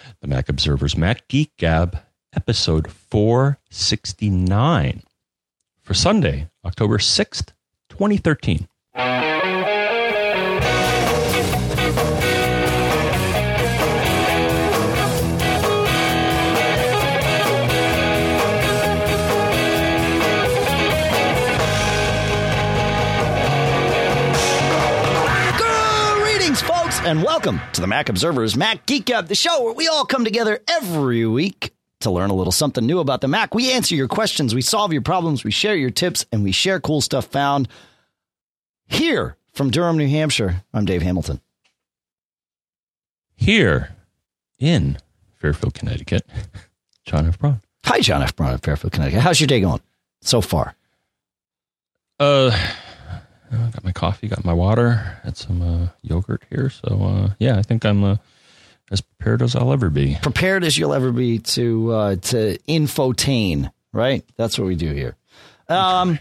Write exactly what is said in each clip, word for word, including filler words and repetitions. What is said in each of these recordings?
The Mac Observer's Mac Geek Gab, episode four sixty-nine, for Sunday, October sixth, twenty thirteen. And welcome to the Mac Observer's Mac Geek Gab, the show where we all come together every week to learn a little something new about the Mac. We answer your questions, we solve your problems, we share your tips, and we share cool stuff found here from Durham, New Hampshire. I'm Dave Hamilton. Here in Fairfield, Connecticut, John F. Braun. Hi, John F. Braun of Fairfield, Connecticut. How's your day going so far? Uh... I got my coffee, got my water, had some uh, yogurt here. So, uh, yeah, I think I'm uh, as prepared as I'll ever be. Prepared as you'll ever be to uh, to infotain, right? That's what we do here. Um,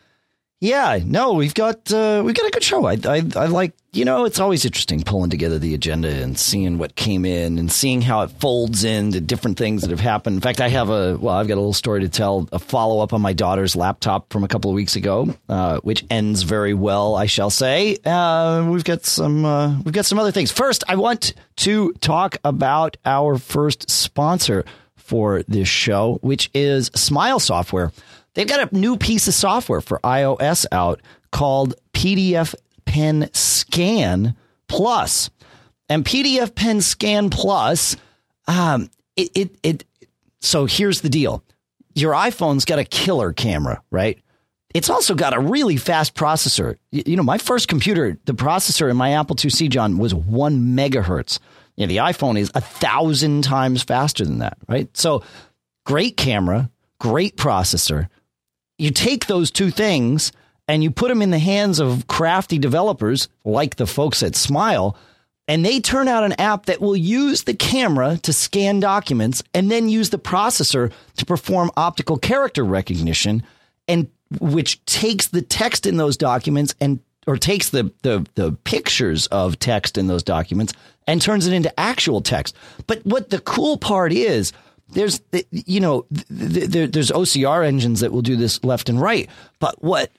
yeah, no, we've got uh, we've got a good show. I, I I like, you know, it's always interesting pulling together the agenda and seeing what came in and seeing how it folds into different things that have happened. In fact, I have a well, I've got a little story to tell, a follow up on my daughter's laptop from a couple of weeks ago, uh, which ends very well, I shall say. Uh, we've got some uh, we've got some other things. First, I want to talk about our first sponsor for this show, which is Smile Software. They've got a new piece of software for iOS out called P D F Pen Scan Plus. And P D F Pen Scan Plus, um, it, it, it, so here's the deal. Your iPhone's got a killer camera, right? It's also got a really fast processor. You, you know, my first computer, the processor in my Apple two C, John, was one megahertz. You know, the iPhone is a thousand times faster than that, right? So great camera, great processor. You take those two things and you put them in the hands of crafty developers like the folks at Smile, and they turn out an app that will use the camera to scan documents and then use the processor to perform optical character recognition, and which takes the text in those documents and or takes the, the, the pictures of text in those documents and turns it into actual text. But what the cool part is, There's, you know, there's O C R engines that will do this left and right. But what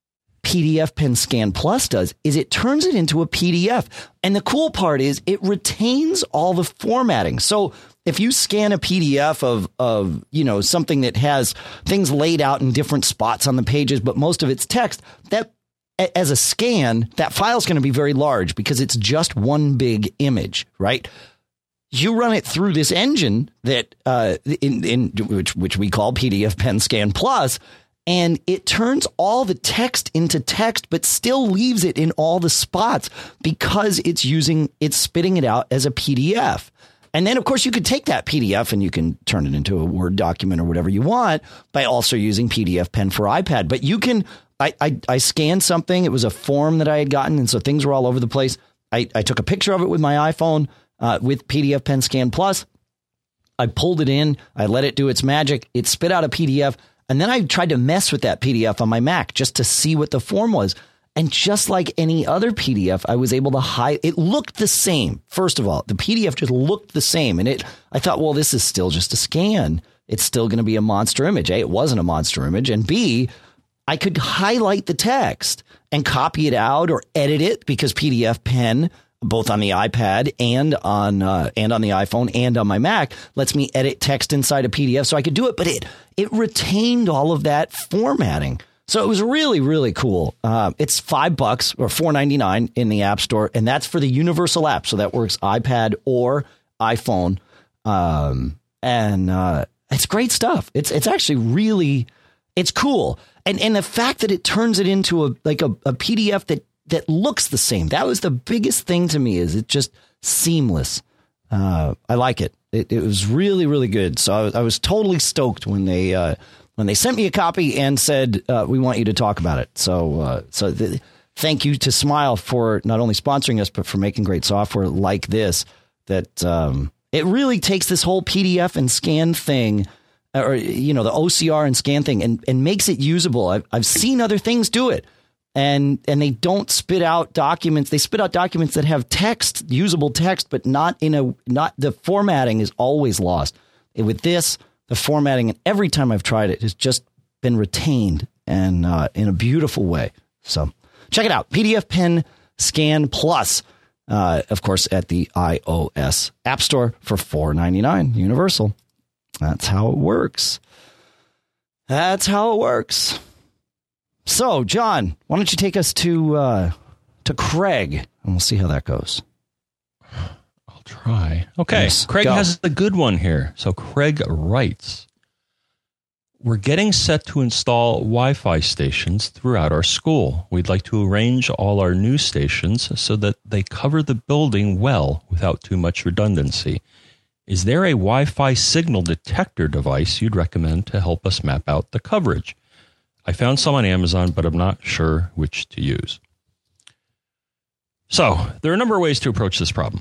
P D F Pen Scan Plus does is it turns it into a P D F. And the cool part is it retains all the formatting. So if you scan a P D F of, of, you know, something that has things laid out in different spots on the pages, but most of it's text, that as a scan, that file is going to be very large because it's just one big image, right? You run it through this engine that uh, in, in which which we call P D F Pen Scan Plus, and it turns all the text into text, but still leaves it in all the spots because it's using it's spitting it out as a P D F. And then, of course, you could take that P D F and you can turn it into a Word document or whatever you want by also using P D F Pen for iPad. But you can I, I, I scanned something. It was a form that I had gotten, and so things were all over the place. I, I took a picture of it with my iPhone. Uh, with P D F Pen Scan Plus, I pulled it in, I let it do its magic, it spit out a P D F, and then I tried to mess with that P D F on my Mac just to see what the form was. And just like any other P D F, I was able to hide. It looked the same. First of all, the P D F just looked the same. And it, I thought, well, this is still just a scan. It's still going to be a monster image. A, it wasn't a monster image. And B, I could highlight the text and copy it out or edit it because P D F Pen, both on the iPad and on uh, and on the iPhone and on my Mac, lets me edit text inside a P D F, so I could do it. But it it retained all of that formatting, so it was really really cool. Uh, it's five bucks or four ninety nine in the App Store, and that's for the universal app, so that works iPad or iPhone. Um, and uh, it's great stuff. It's it's actually really it's cool, and and the fact that it turns it into a like a, a P D F that. that looks the same. That was the biggest thing to me, is it just seamless. Uh, I like it. it. It was really, really good. So I was, I was totally stoked when they uh, when they sent me a copy and said, uh, we want you to talk about it. So uh, so the, thank you to Smile for not only sponsoring us, but for making great software like this, that um, it really takes this whole P D F and scan thing, or, you know, the O C R and scan thing, and, and makes it usable. I've, I've seen other things do it. And and they don't spit out documents. They spit out documents that have text, usable text, but not in a not the formatting is always lost. And with this, the formatting, and every time I've tried it, has just been retained and uh, in a beautiful way. So check it out. P D F Pen Scan Plus, uh, of course, at the iOS App Store for four ninety-nine, universal. That's how it works. That's how it works. So, John, why don't you take us to uh, to Craig, and we'll see how that goes. I'll try. Okay, yes, Craig go. has a good one here. So Craig writes, we're getting set to install Wi-Fi stations throughout our school. We'd like to arrange all our new stations so that they cover the building well without too much redundancy. Is there a Wi-Fi signal detector device you'd recommend to help us map out the coverage? I found some on Amazon, but I'm not sure which to use. So there are a number of ways to approach this problem.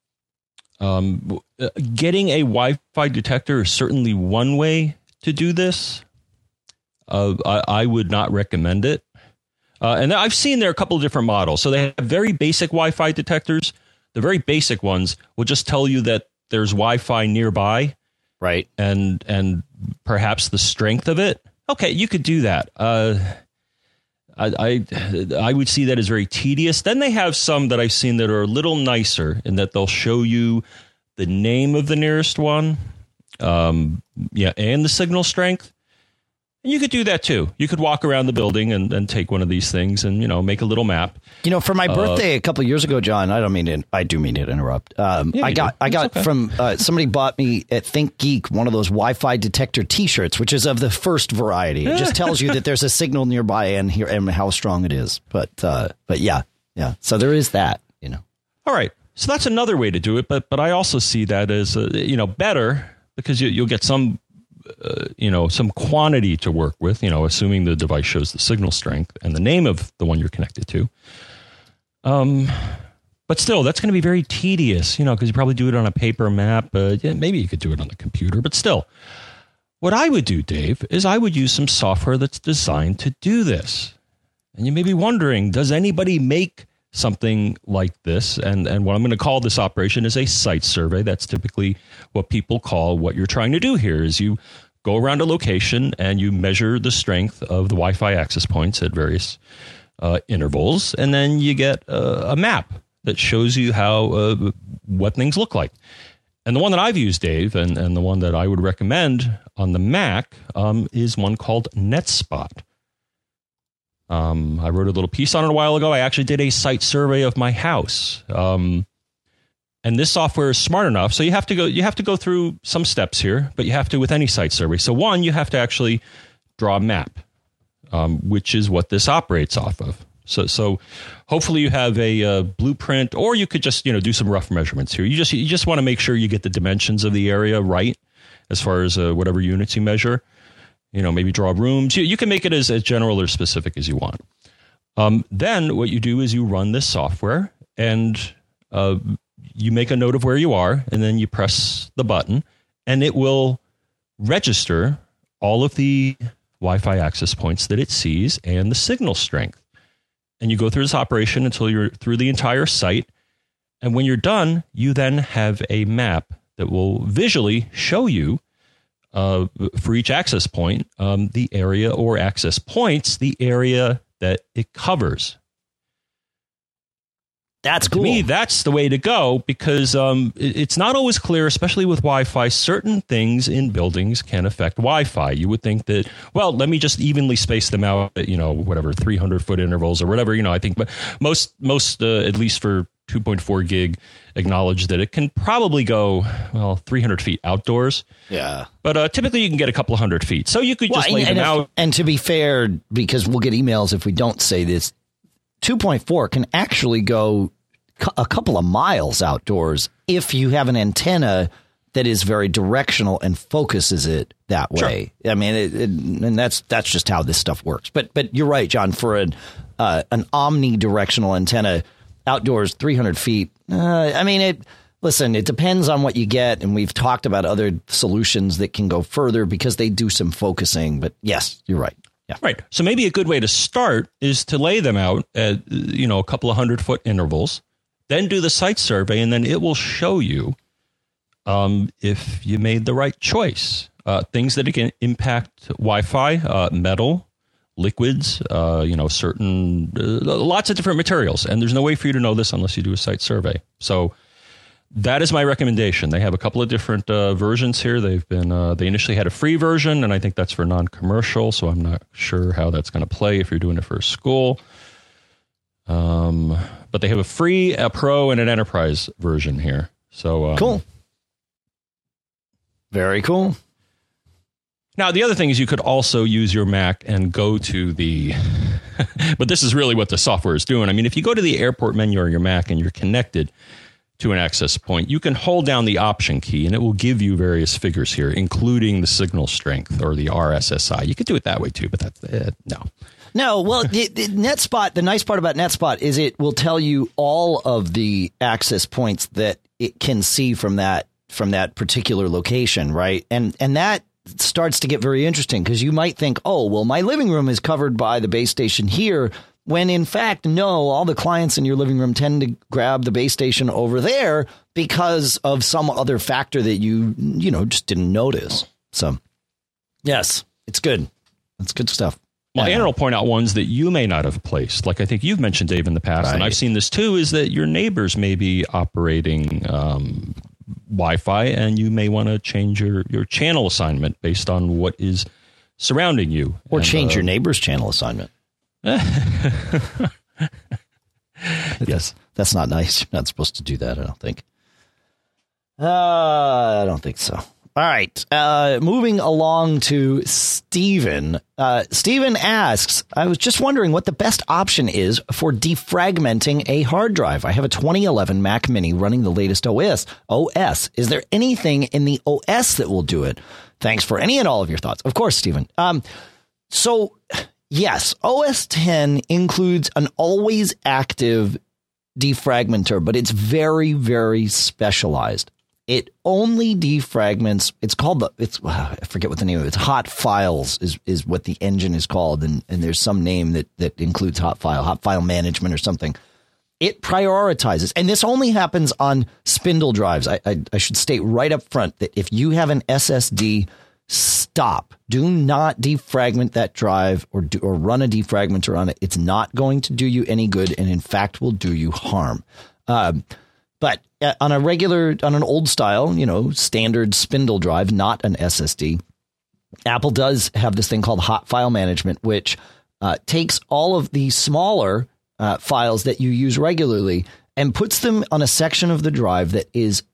Um, getting a Wi-Fi detector is certainly one way to do this. Uh, I, I would not recommend it. Uh, and I've seen there are a couple of different models. So they have very basic Wi-Fi detectors. The very basic ones will just tell you that there's Wi-Fi nearby, right? And and perhaps the strength of it. Okay, you could do that. Uh, I, I I would see that as very tedious. Then they have some that I've seen that are a little nicer in that they'll show you the name of the nearest one, um, yeah, and the signal strength. And you could do that too. You could walk around the building and, and take one of these things and, you know, make a little map. You know, for my Uh, birthday a couple of years ago, John, I don't mean to, I do mean to interrupt. Um, Yeah, I you got, do. I It's got okay. from uh, somebody bought me at Think Geek one of those Wi-Fi detector T-shirts, which is of the first variety. It just tells you that there's a signal nearby and here and how strong it is. But, uh, but yeah, yeah. So there is that. You know. All right. So that's another way to do it. But but I also see that as, uh, you know, better because you, you'll get some, uh, you know, some quantity to work with, you know, assuming the device shows the signal strength and the name of the one you're connected to. Um, but still, that's going to be very tedious, you know, because you probably do it on a paper map. Uh, yeah, maybe you could do it on the computer, but still. What I would do, Dave, is I would use some software that's designed to do this. And you may be wondering, does anybody make something like this? And and what I'm going to call this operation is a site survey. That's typically what people call what you're trying to do here is you go around a location and you measure the strength of the Wi-Fi access points at various uh, intervals. And then you get uh, a map that shows you how uh, what things look like. And the one that I've used, Dave, and, and the one that I would recommend on the Mac um, is one called NetSpot. Um, I wrote a little piece on it a while ago. I actually did a site survey of my house. Um, and this software is smart enough. So you have to go, you have to go through some steps here, but you have to with any site survey. So one, you have to actually draw a map, um, which is what this operates off of. So, so hopefully you have a uh, blueprint, or you could just, you know, do some rough measurements here. You just, you just want to make sure you get the dimensions of the area right as far as uh, whatever units you measure. You know, maybe draw rooms. You, you can make it as, as general or specific as you want. Um, then what you do is you run this software and uh, you make a note of where you are, and then you press the button, and it will register all of the Wi-Fi access points that it sees and the signal strength. And you go through this operation until you're through the entire site. And when you're done, you then have a map that will visually show you Uh, for each access point, um, the area or access points, the area that it covers. That's To cool. me, that's the way to go because um, it, it's not always clear, especially with Wi-Fi. Certain things in buildings can affect Wi-Fi. You would think that, well, let me just evenly space them out at, you know, whatever, three hundred foot intervals or whatever. You know, I think but most, most uh, at least for two point four gig, acknowledge that it can probably go, well, three hundred feet outdoors. Yeah. But uh, typically you can get a couple of hundred feet. So you could just Well, lay and, them and if- out. And to be fair, because we'll get emails if we don't say this, two point four can actually go cu- a couple of miles outdoors if you have an antenna that is very directional and focuses it that way. Sure. I mean, it, it, and that's that's just how this stuff works. But but you're right, John. For an uh, an omnidirectional antenna outdoors, three hundred feet. Uh, I mean, it. Listen, it depends on what you get, and we've talked about other solutions that can go further because they do some focusing. But yes, you're right. Yeah. Right. So maybe a good way to start is to lay them out at, you know, a couple of hundred foot intervals, then do the site survey, and then it will show you um, if you made the right choice. Uh, things that can impact Wi-Fi, uh, metal, liquids, uh, you know, certain, uh, lots of different materials. And there's no way for you to know this unless you do a site survey. So that is my recommendation. They have a couple of different uh, versions here. They've been, uh, they initially had a free version, and I think that's for non-commercial. So I'm not sure how that's going to play if you're doing it for a school. Um, but they have a free, a pro, and an enterprise version here. So um, cool. Very cool. Now, the other thing is you could also use your Mac and go to the, but this is really what the software is doing. I mean, if you go to the airport menu on your Mac and you're connected to an access point, you can hold down the option key and it will give you various figures here, including the signal strength or the R S S I. You could do it that way too, but that's, uh, no. No, well, the, the NetSpot, the nice part about NetSpot is it will tell you all of the access points that it can see from that, from that particular location, right? And, and that starts to get very interesting because you might think, oh, well, my living room is covered by the base station here, when in fact, no, all the clients in your living room tend to grab the base station over there because of some other factor that you, you know, just didn't notice. So, yes, it's good. It's good stuff. Well, yeah. Anna will point out ones that you may not have placed. Like I think you've mentioned, Dave, in the past, Right. and I've seen this too, is that your neighbors may be operating um, Wi-Fi, and you may want to change your, your channel assignment based on what is surrounding you. Or and, change uh, your neighbor's channel assignment. Yes, that's not nice. You're not supposed to do that, I don't think. Uh, I don't think so. All right. Uh, moving along to Steven. Uh, Steven asks, I was just wondering what the best option is for defragmenting a hard drive. I have a twenty eleven Mac Mini running the latest O S. O S. Is there anything in the O S that will do it? Thanks for any and all of your thoughts. Of course, Steven. Um, so, yes, O S ten includes an always active defragmenter, but it's very, very specialized. It only defragments. It's called the. It's I forget what the name of it. It's Hot Files is is what the engine is called, and and there's some name that that includes Hot File, Hot File Management or something. It prioritizes, and this only happens on spindle drives. I I, I should state right up front that if you have an S S D, stop. Do not defragment that drive or do, or run a defragmenter on it. It's not going to do you any good, and in fact will do you harm. Um, But on a regular, on an old style, you know, standard spindle drive, not an S S D, Apple does have this thing called Hot File Management, which uh, takes all of the smaller uh, files that you use regularly and puts them on a section of the drive that is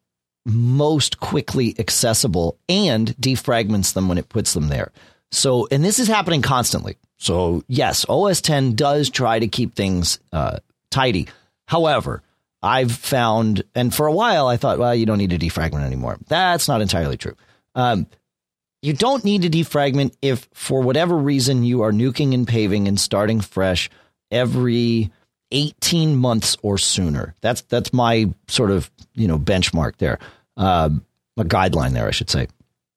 most quickly accessible and defragments them when it puts them there. So, and this is happening constantly. So, yes, O S ten does try to keep things uh, tidy. However, I've found, and for a while I thought, well, you don't need to defragment anymore. That's not entirely true. Um, you don't need to defragment if, for whatever reason, you are nuking and paving and starting fresh every eighteen months or sooner. That's that's my sort of, you know, benchmark there, uh, a guideline there, I should say.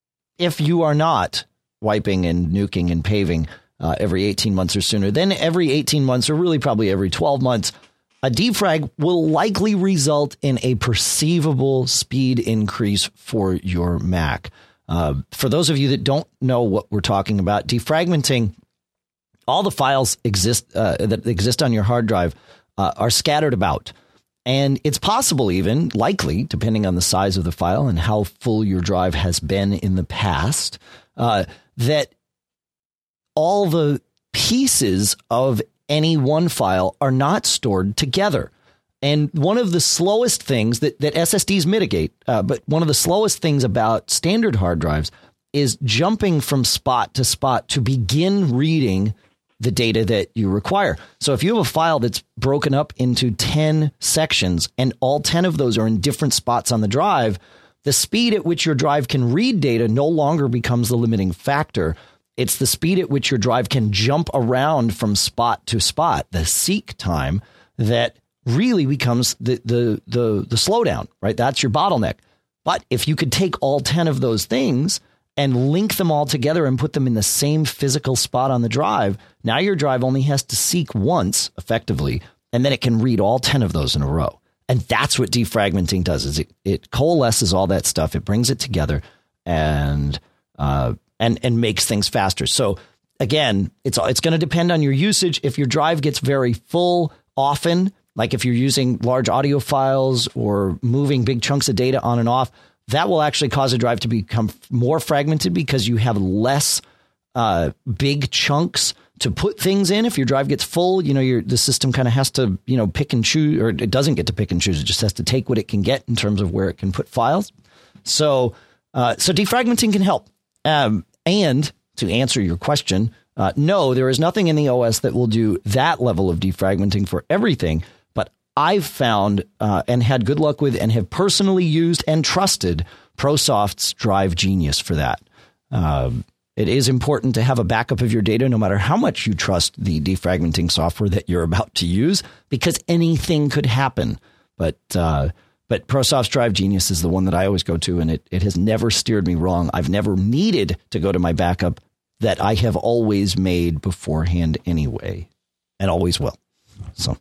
If you are not wiping and nuking and paving uh, every eighteen months or sooner, then every eighteen months, or really probably every twelve months, a defrag will likely result in a perceivable speed increase for your Mac. Uh, for those of you that don't know what we're talking about, defragmenting, all the files exist uh, that exist on your hard drive uh, are scattered about. And it's possible, even likely, depending on the size of the file and how full your drive has been in the past, uh, that all the pieces of any one file are not stored together. And one of the slowest things that, that S S Ds mitigate, uh, but one of the slowest things about standard hard drives is jumping from spot to spot to begin reading the data that you require. So if you have a file that's broken up into ten sections and all ten of those are in different spots on the drive, the speed at which your drive can read data no longer becomes the limiting factor. It's the speed at which your drive can jump around from spot to spot, the seek time, that really becomes the, the, the, the slowdown, right? That's your bottleneck. But if you could take all ten of those things and link them all together and put them in the same physical spot on the drive, now your drive only has to seek once effectively, and then it can read all ten of those in a row. And that's what defragmenting does, is it, it coalesces all that stuff. It brings it together and uh, and and makes things faster. So again, it's it's going to depend on your usage. If your drive gets very full often, like if you're using large audio files or moving big chunks of data on and off, that will actually cause a drive to become more fragmented because you have less uh, big chunks to put things in. If your drive gets full, you know, your the system kind of has to, you know, pick and choose, or it doesn't get to pick and choose. It just has to take what it can get in terms of where it can put files. So, uh, so defragmenting can help. Um, and to answer your question, uh, no, there is nothing in the O S that will do that level of defragmenting for everything. But I've found uh, and had good luck with and have personally used and trusted ProSoft's Drive Genius for that. Um, It is important to have a backup of your data, no matter how much you trust the defragmenting software that you're about to use, because anything could happen. But uh, but ProSoft's Drive Genius is the one that I always go to, and it, it has never steered me wrong. I've never needed to go to my backup that I have always made beforehand anyway, and always will. So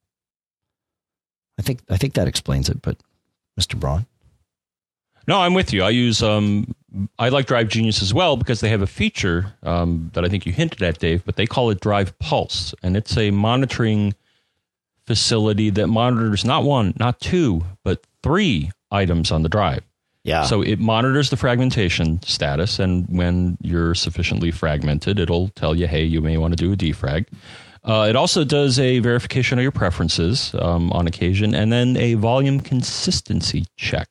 I think I think that explains it. But Mister Braun? No, I'm with you. I use um, I like Drive Genius as well because they have a feature um, that I think you hinted at, Dave, but they call it Drive Pulse, and it's a monitoring facility that monitors not one, not two, but three items on the drive. Yeah. So it monitors the fragmentation status, and when you're sufficiently fragmented, it'll tell you, hey, you may want to do a defrag. Uh, it also does a verification of your preferences um, on occasion, and then a volume consistency check.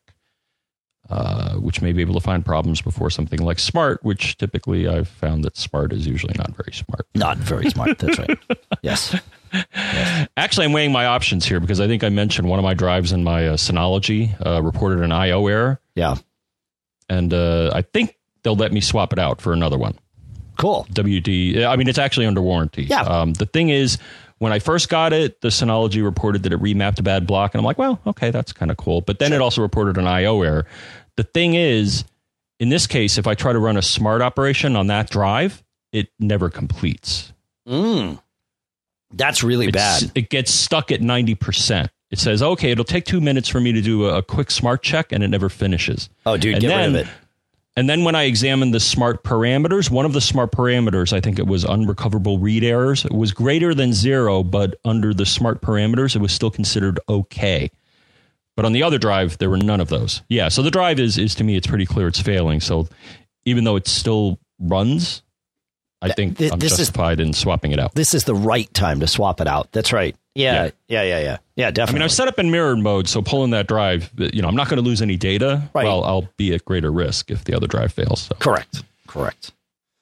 Uh, which may be able to find problems before something like Smart, which typically I've found that Smart is usually not very smart. Not very smart. That's right. Yes. yes. Actually, I'm weighing my options here because I think I mentioned one of my drives in my uh, Synology uh, reported an I O error. Yeah. And uh, I think they'll let me swap it out for another one. Cool. W D. I mean, it's actually under warranty. Yeah. Um, the thing is, when I first got it, the Synology reported that it remapped a bad block. And I'm like, well, okay, that's kind of cool. But then sure. It also reported an I O error. The thing is, in this case, if I try to run a Smart operation on that drive, it never completes. Mm. That's really it's, bad. It gets stuck at ninety percent. It says, okay, it'll take two minutes for me to do a, a quick Smart check, and it never finishes. Oh, dude, and get then, rid of it. And then when I examined the Smart parameters, one of the Smart parameters, I think it was unrecoverable read errors, it was greater than zero, but under the Smart parameters, it was still considered okay. But on the other drive, there were none of those. Yeah, so the drive is, is to me, it's pretty clear it's failing. So even though it still runs, I think Th- I'm justified is, in swapping it out. This is the right time to swap it out. That's right. Yeah, yeah, yeah, yeah, yeah, yeah definitely. I mean, I've set up in mirrored mode, so pulling that drive, you know, I'm not going to lose any data. Right. Well, I'll be at greater risk if the other drive fails. So. Correct, correct.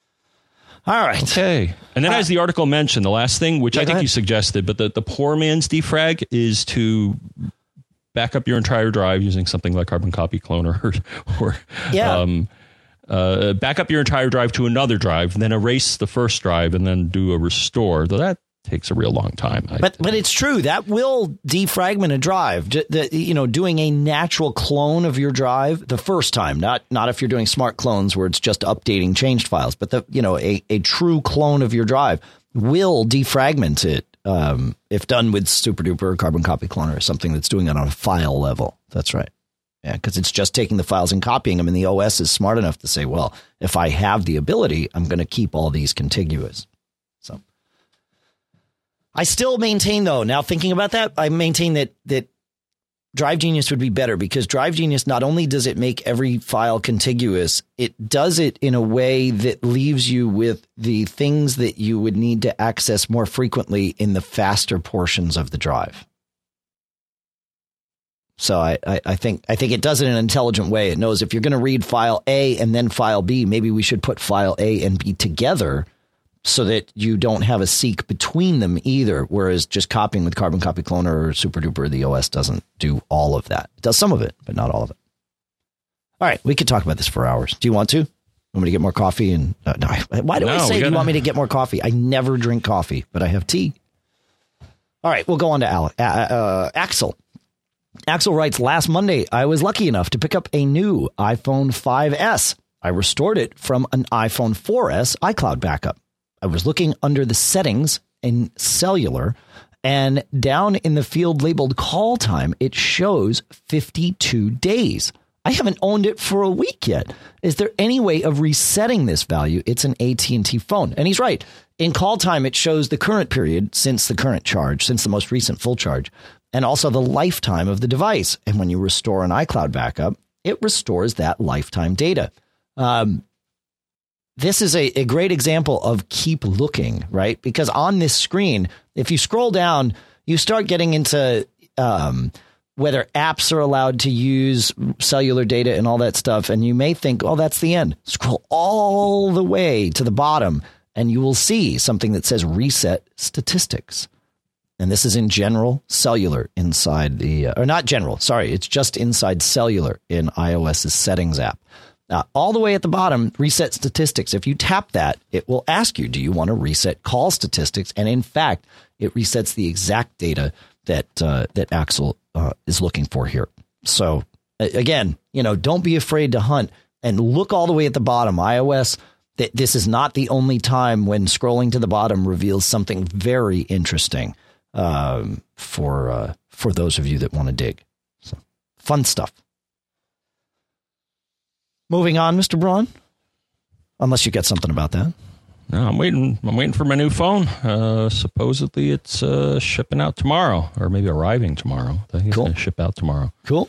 All right. Okay. And then uh, as the article mentioned, the last thing, which yeah, I think you suggested, but the, the poor man's defrag is to back up your entire drive using something like Carbon Copy Cloner or, or yeah. um, uh, back up your entire drive to another drive, then erase the first drive and then do a restore. Though that takes a real long time. But but it's true. That will defragment a drive. The, you know, doing a natural clone of your drive the first time, not not if you're doing smart clones where it's just updating changed files, but the you know, a, a true clone of your drive will defragment it. Um, if done with Super Duper or Carbon Copy Cloner or something that's doing it on a file level. That's right. Yeah, because it's just taking the files and copying them, and the O S is smart enough to say, well, if I have the ability, I'm going to keep all these contiguous. So I still maintain, though, now thinking about that, I maintain that that Drive Genius would be better because Drive Genius, not only does it make every file contiguous, it does it in a way that leaves you with the things that you would need to access more frequently in the faster portions of the drive. So I, I, I think I think it does it in an intelligent way. It knows if you're going to read file A and then file B, maybe we should put file A and B together so that you don't have a seek between them either. Whereas just copying with Carbon Copy Cloner or Super Duper, the O S doesn't do all of that. It does some of it, but not all of it. All right, we could talk about this for hours. Do you want to? Want me to get more coffee? And uh, no, why do no, I say gotta... do you want me to get more coffee? I never drink coffee, but I have tea. All right, we'll go on to Al- uh, uh, Axel. Axel writes, last Monday, I was lucky enough to pick up a new iPhone five S. I restored it from an iPhone four S iCloud backup. I was looking under the settings in cellular, and down in the field labeled call time, it shows fifty-two days. I haven't owned it for a week yet. Is there any way of resetting this value? It's an A T and T phone. And he's right. In call time, it shows the current period since the current charge, since the most recent full charge, and also the lifetime of the device. And when you restore an iCloud backup, it restores that lifetime data. Um, this is a, a great example of keep looking, right? Because on this screen, if you scroll down, you start getting into um, whether apps are allowed to use cellular data and all that stuff. And you may think, oh, that's the end. Scroll all the way to the bottom and you will see something that says reset statistics. And this is in general cellular inside the, uh, or not general, sorry, it's just inside cellular in iOS's settings app. Uh, all the way at the bottom, reset statistics. If you tap that, it will ask you, do you want to reset call statistics? And in fact, it resets the exact data that uh, that Axel uh, is looking for here. So again, you know, don't be afraid to hunt and look all the way at the bottom. iOS, th- this is not the only time when scrolling to the bottom reveals something very interesting um, for uh, for those of you that want to dig. So fun stuff. Moving on, Mister Braun, unless you got something about that. No, I'm waiting. I'm waiting for my new phone. Uh, supposedly, it's uh, shipping out tomorrow, or maybe arriving tomorrow. I think it's cool. going to ship out tomorrow. Cool.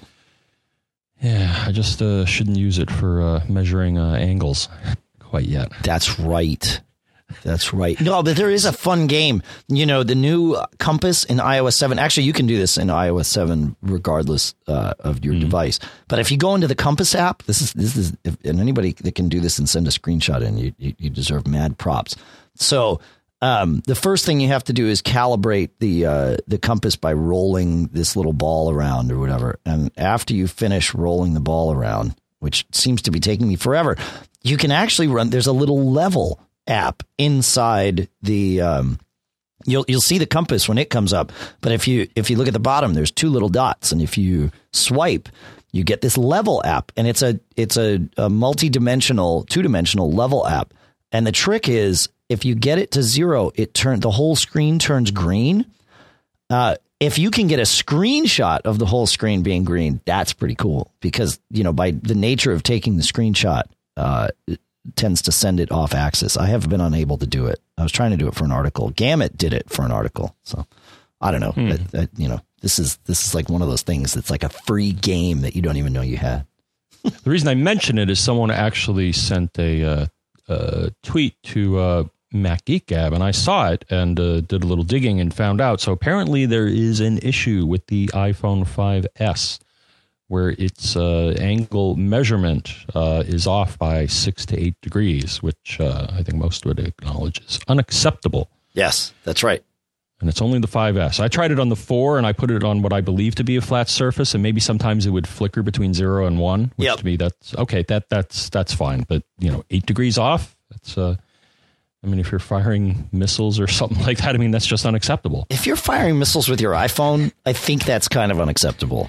Yeah, I just uh, shouldn't use it for uh, measuring uh, angles quite yet. That's right. That's right. No, but there is a fun game. You know, the new compass in iOS seven. Actually, you can do this in iOS seven regardless uh, of your mm-hmm. device. But if you go into the Compass app, this is this is if, and anybody that can do this and send a screenshot in, you you, you deserve mad props. So um, the first thing you have to do is calibrate the uh, the compass by rolling this little ball around or whatever. And after you finish rolling the ball around, which seems to be taking me forever, you can actually run. There's a little level app inside the um you'll you'll see the compass when it comes up, but if you if you look at the bottom, there's two little dots, and if you swipe, you get this level app, and it's a it's a, a multi-dimensional two-dimensional level app. And the trick is, if you get it to zero, it turn the whole screen turns green. Uh if you can get a screenshot of the whole screen being green, that's pretty cool, because you know, by the nature of taking the screenshot, uh tends to send it off axis. I have been unable to do it. I was trying to do it for an article. Gamut did it for an article. So I don't know. Hmm. That, that, you know, this is this is like one of those things that's like a free game that you don't even know you had. The reason I mention it is someone actually sent a, uh, a tweet to uh, Mac Geek Gab, and I saw it and uh, did a little digging and found out. So apparently there is an issue with the iPhone five S, where its uh, angle measurement uh, is off by six to eight degrees, which uh, I think most would acknowledge is unacceptable. Yes, that's right. And it's only the five S. I tried it on the four, and I put it on what I believe to be a flat surface, and maybe sometimes it would flicker between zero and one, which yep. to me, that's okay. That that's that's fine. But you know, eight degrees off. That's uh, I mean, if you're firing missiles or something like that, I mean, that's just unacceptable. If you're firing missiles with your iPhone, I think that's kind of unacceptable.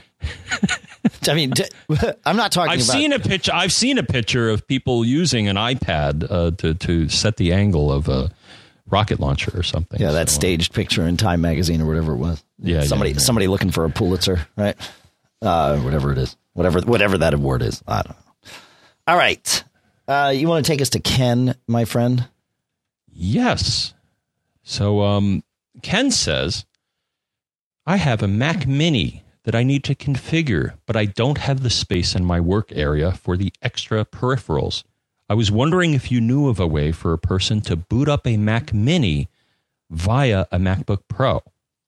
I mean, I'm not talking I've about... seen a picture. I've seen a picture of people using an iPad uh, to to set the angle of a rocket launcher or something. Yeah, that so, staged picture in Time magazine or whatever it was. Yeah, somebody yeah, yeah. somebody looking for a Pulitzer, right? Uh, whatever it is, whatever whatever that award is. I don't know. All right, uh, you want to take us to Ken, my friend? Yes. So um, Ken says, I have a Mac Mini that I need to configure, but I don't have the space in my work area for the extra peripherals. I was wondering if you knew of a way for a person to boot up a Mac Mini via a MacBook Pro.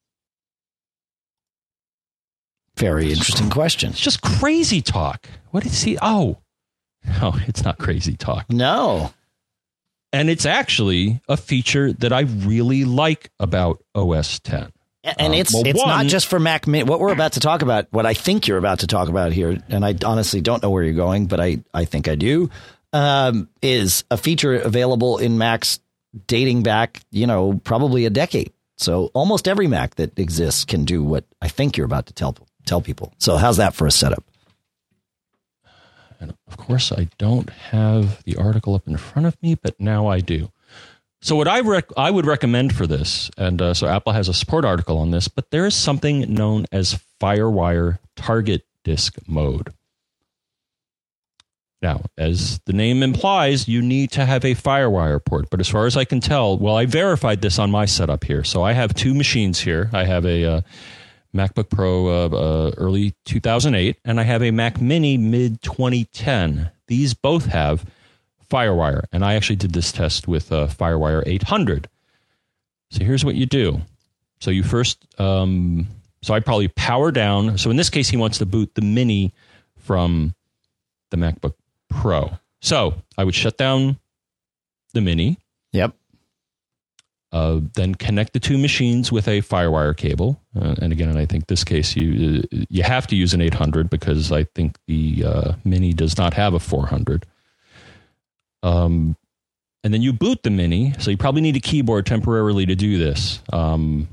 Very interesting question. It's just crazy talk. What is he? Oh, no, it's not crazy talk. No. And it's actually a feature that I really like about O S ten. And it's um, well, it's one, not just for Mac Mini. What we're about to talk about, what I think you're about to talk about here, and I honestly don't know where you're going, but I, I think I do, um, is a feature available in Macs dating back, you know, probably a decade. So almost every Mac that exists can do what I think you're about to tell tell people. So how's that for a setup? And of course, I don't have the article up in front of me, but now I do. So what I rec- I would recommend for this, and uh, so Apple has a support article on this, but there is something known as FireWire target disk mode. Now, as the name implies, you need to have a FireWire port. But as far as I can tell, well, I verified this on my setup here. So I have two machines here. I have a uh, MacBook Pro uh, uh, early two thousand eight, and I have a Mac Mini mid twenty ten. These both have FireWire, and I actually did this test with uh, FireWire eight hundred. So here's what you do. So you first, um, so I probably power down. So in this case, he wants to boot the Mini from the MacBook Pro. So I would shut down the Mini. Yep. Uh, then connect the two machines with a FireWire cable. Uh, and again, I think this case you you have to use an eight hundred because I think the uh, Mini does not have a four hundred. Um, and then you boot the Mini. So you probably need a keyboard temporarily to do this. Um,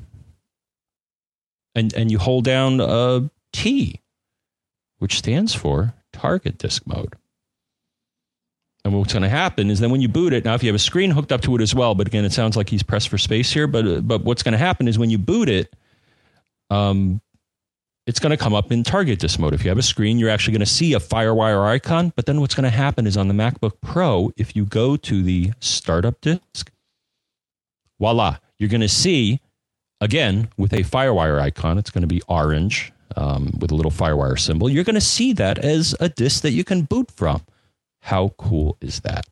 and, and you hold down uh, T, which stands for target disk mode. And what's going to happen is then when you boot it, now if you have a screen hooked up to it as well, but again, it sounds like he's pressed for space here, but but what's going to happen is when you boot it, um, it's going to come up in target disk mode. If you have a screen, you're actually going to see a FireWire icon, but then what's going to happen is on the MacBook Pro, if you go to the startup disk, voila, you're going to see, again, with a FireWire icon, it's going to be orange um, with a little FireWire symbol. You're going to see that as a disk that you can boot from. How cool is that?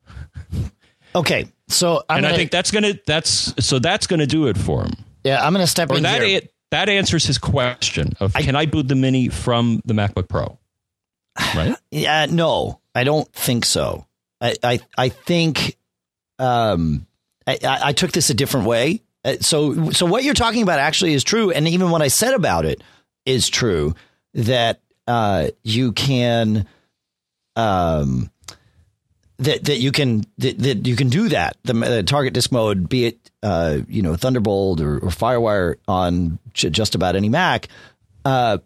Okay, so I'm and gonna, I think that's gonna that's so that's gonna do it for him. Yeah, I'm gonna step or in that here. It, that answers his question of I, can I boot the Mini from the MacBook Pro? Right? Yeah, no, I don't think so. I I, I think um, I, I took this a different way. So so what you're talking about actually is true, and even what I said about it is true. That uh, you can. Um, that that you can that, that you can do that the uh, target disk mode, be it uh, you know Thunderbolt or, or FireWire on j- just about any Mac. Uh,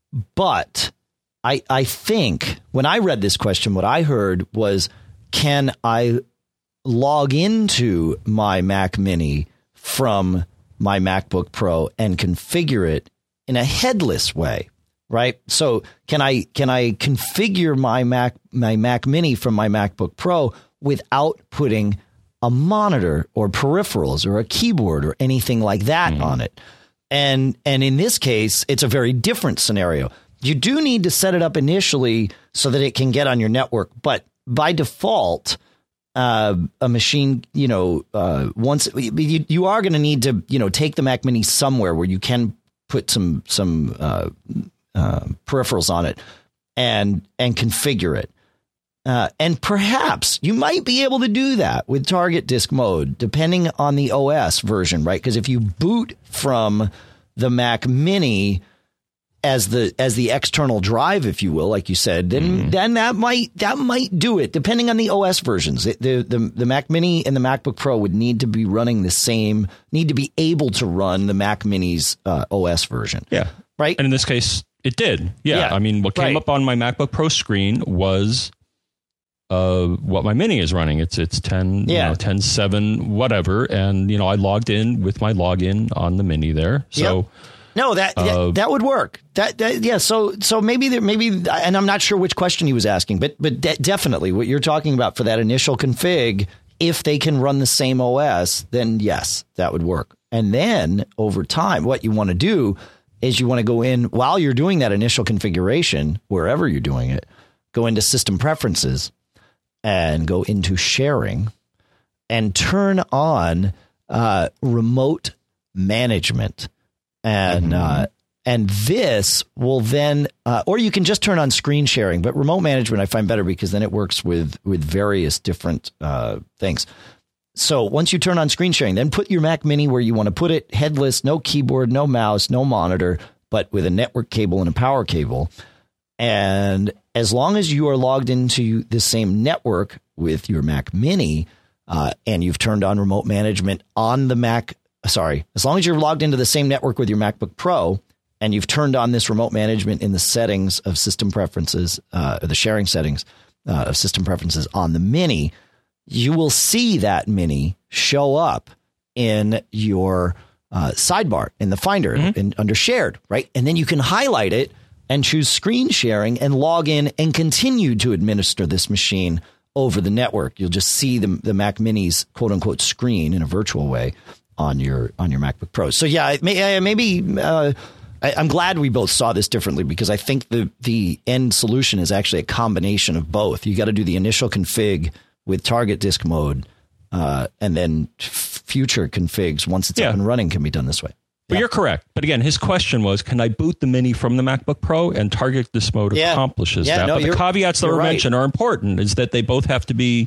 but I I think when I read this question, what I heard was, can I log into my Mac Mini from my MacBook Pro and configure it in a headless way? Right. So can I can I configure my Mac my Mac Mini from my MacBook Pro without putting a monitor or peripherals or a keyboard or anything like that mm. on it? And and in this case, it's a very different scenario. You do need to set it up initially so that it can get on your network. But by default, uh, a machine, you know, uh, once you, you are going to need to, you know, take the Mac Mini somewhere where you can put some some uh Uh, peripherals on it and and configure it. Uh, and perhaps you might be able to do that with target disk mode, depending on the O S version, right? Because if you boot from the Mac Mini as the as the external drive, if you will, like you said, then mm. then that might that might do it, depending on the O S versions. It, the, the the Mac Mini and the MacBook Pro would need to be running the same, need to be able to run the Mac Mini's uh, O S version. Yeah. Right. And in this case, it did. Yeah. yeah. I mean, what came right. up on my MacBook Pro screen was uh, what my Mini is running. It's it's ten, yeah. you know, ten seven, whatever. And, you know, I logged in with my login on the Mini there. So, yep. No, that, uh, that that would work. That, that yeah. So so maybe there maybe, and I'm not sure which question he was asking, but but de- definitely what you're talking about for that initial config, if they can run the same O S, then yes, that would work. And then over time, what you want to do is you want to go in while you're doing that initial configuration, wherever you're doing it, go into system preferences and go into sharing and turn on uh, remote management. And mm-hmm. uh, and this will then uh, or you can just turn on screen sharing. But remote management I find better because then it works with with various different uh, things. So once you turn on screen sharing, then put your Mac Mini where you want to put it, headless, no keyboard, no mouse, no monitor, but with a network cable and a power cable. And as long as you are logged into the same network with your Mac Mini uh, and you've turned on remote management on the Mac, sorry, as long as you're logged into the same network with your MacBook Pro and you've turned on this remote management in the settings of system preferences, uh, the sharing settings, uh, of system preferences on the Mini, you will see that Mini show up in your uh, sidebar in the Finder mm-hmm. in, under shared, right? And then you can highlight it and choose screen sharing and log in and continue to administer this machine over the network. You'll just see the, the Mac Mini's quote unquote screen in a virtual way on your on your MacBook Pro. So yeah, may, maybe uh, I, I'm glad we both saw this differently, because I think the the end solution is actually a combination of both. You got to do the initial config with target disk mode, uh, and then future configs once it's yeah. up and running can be done this way. But yeah. you're correct. But again, his question was, can I boot the Mini from the MacBook Pro? And target disk mode yeah. accomplishes yeah, that. no, but the caveats that were right. mentioned are important, is that they both have to be,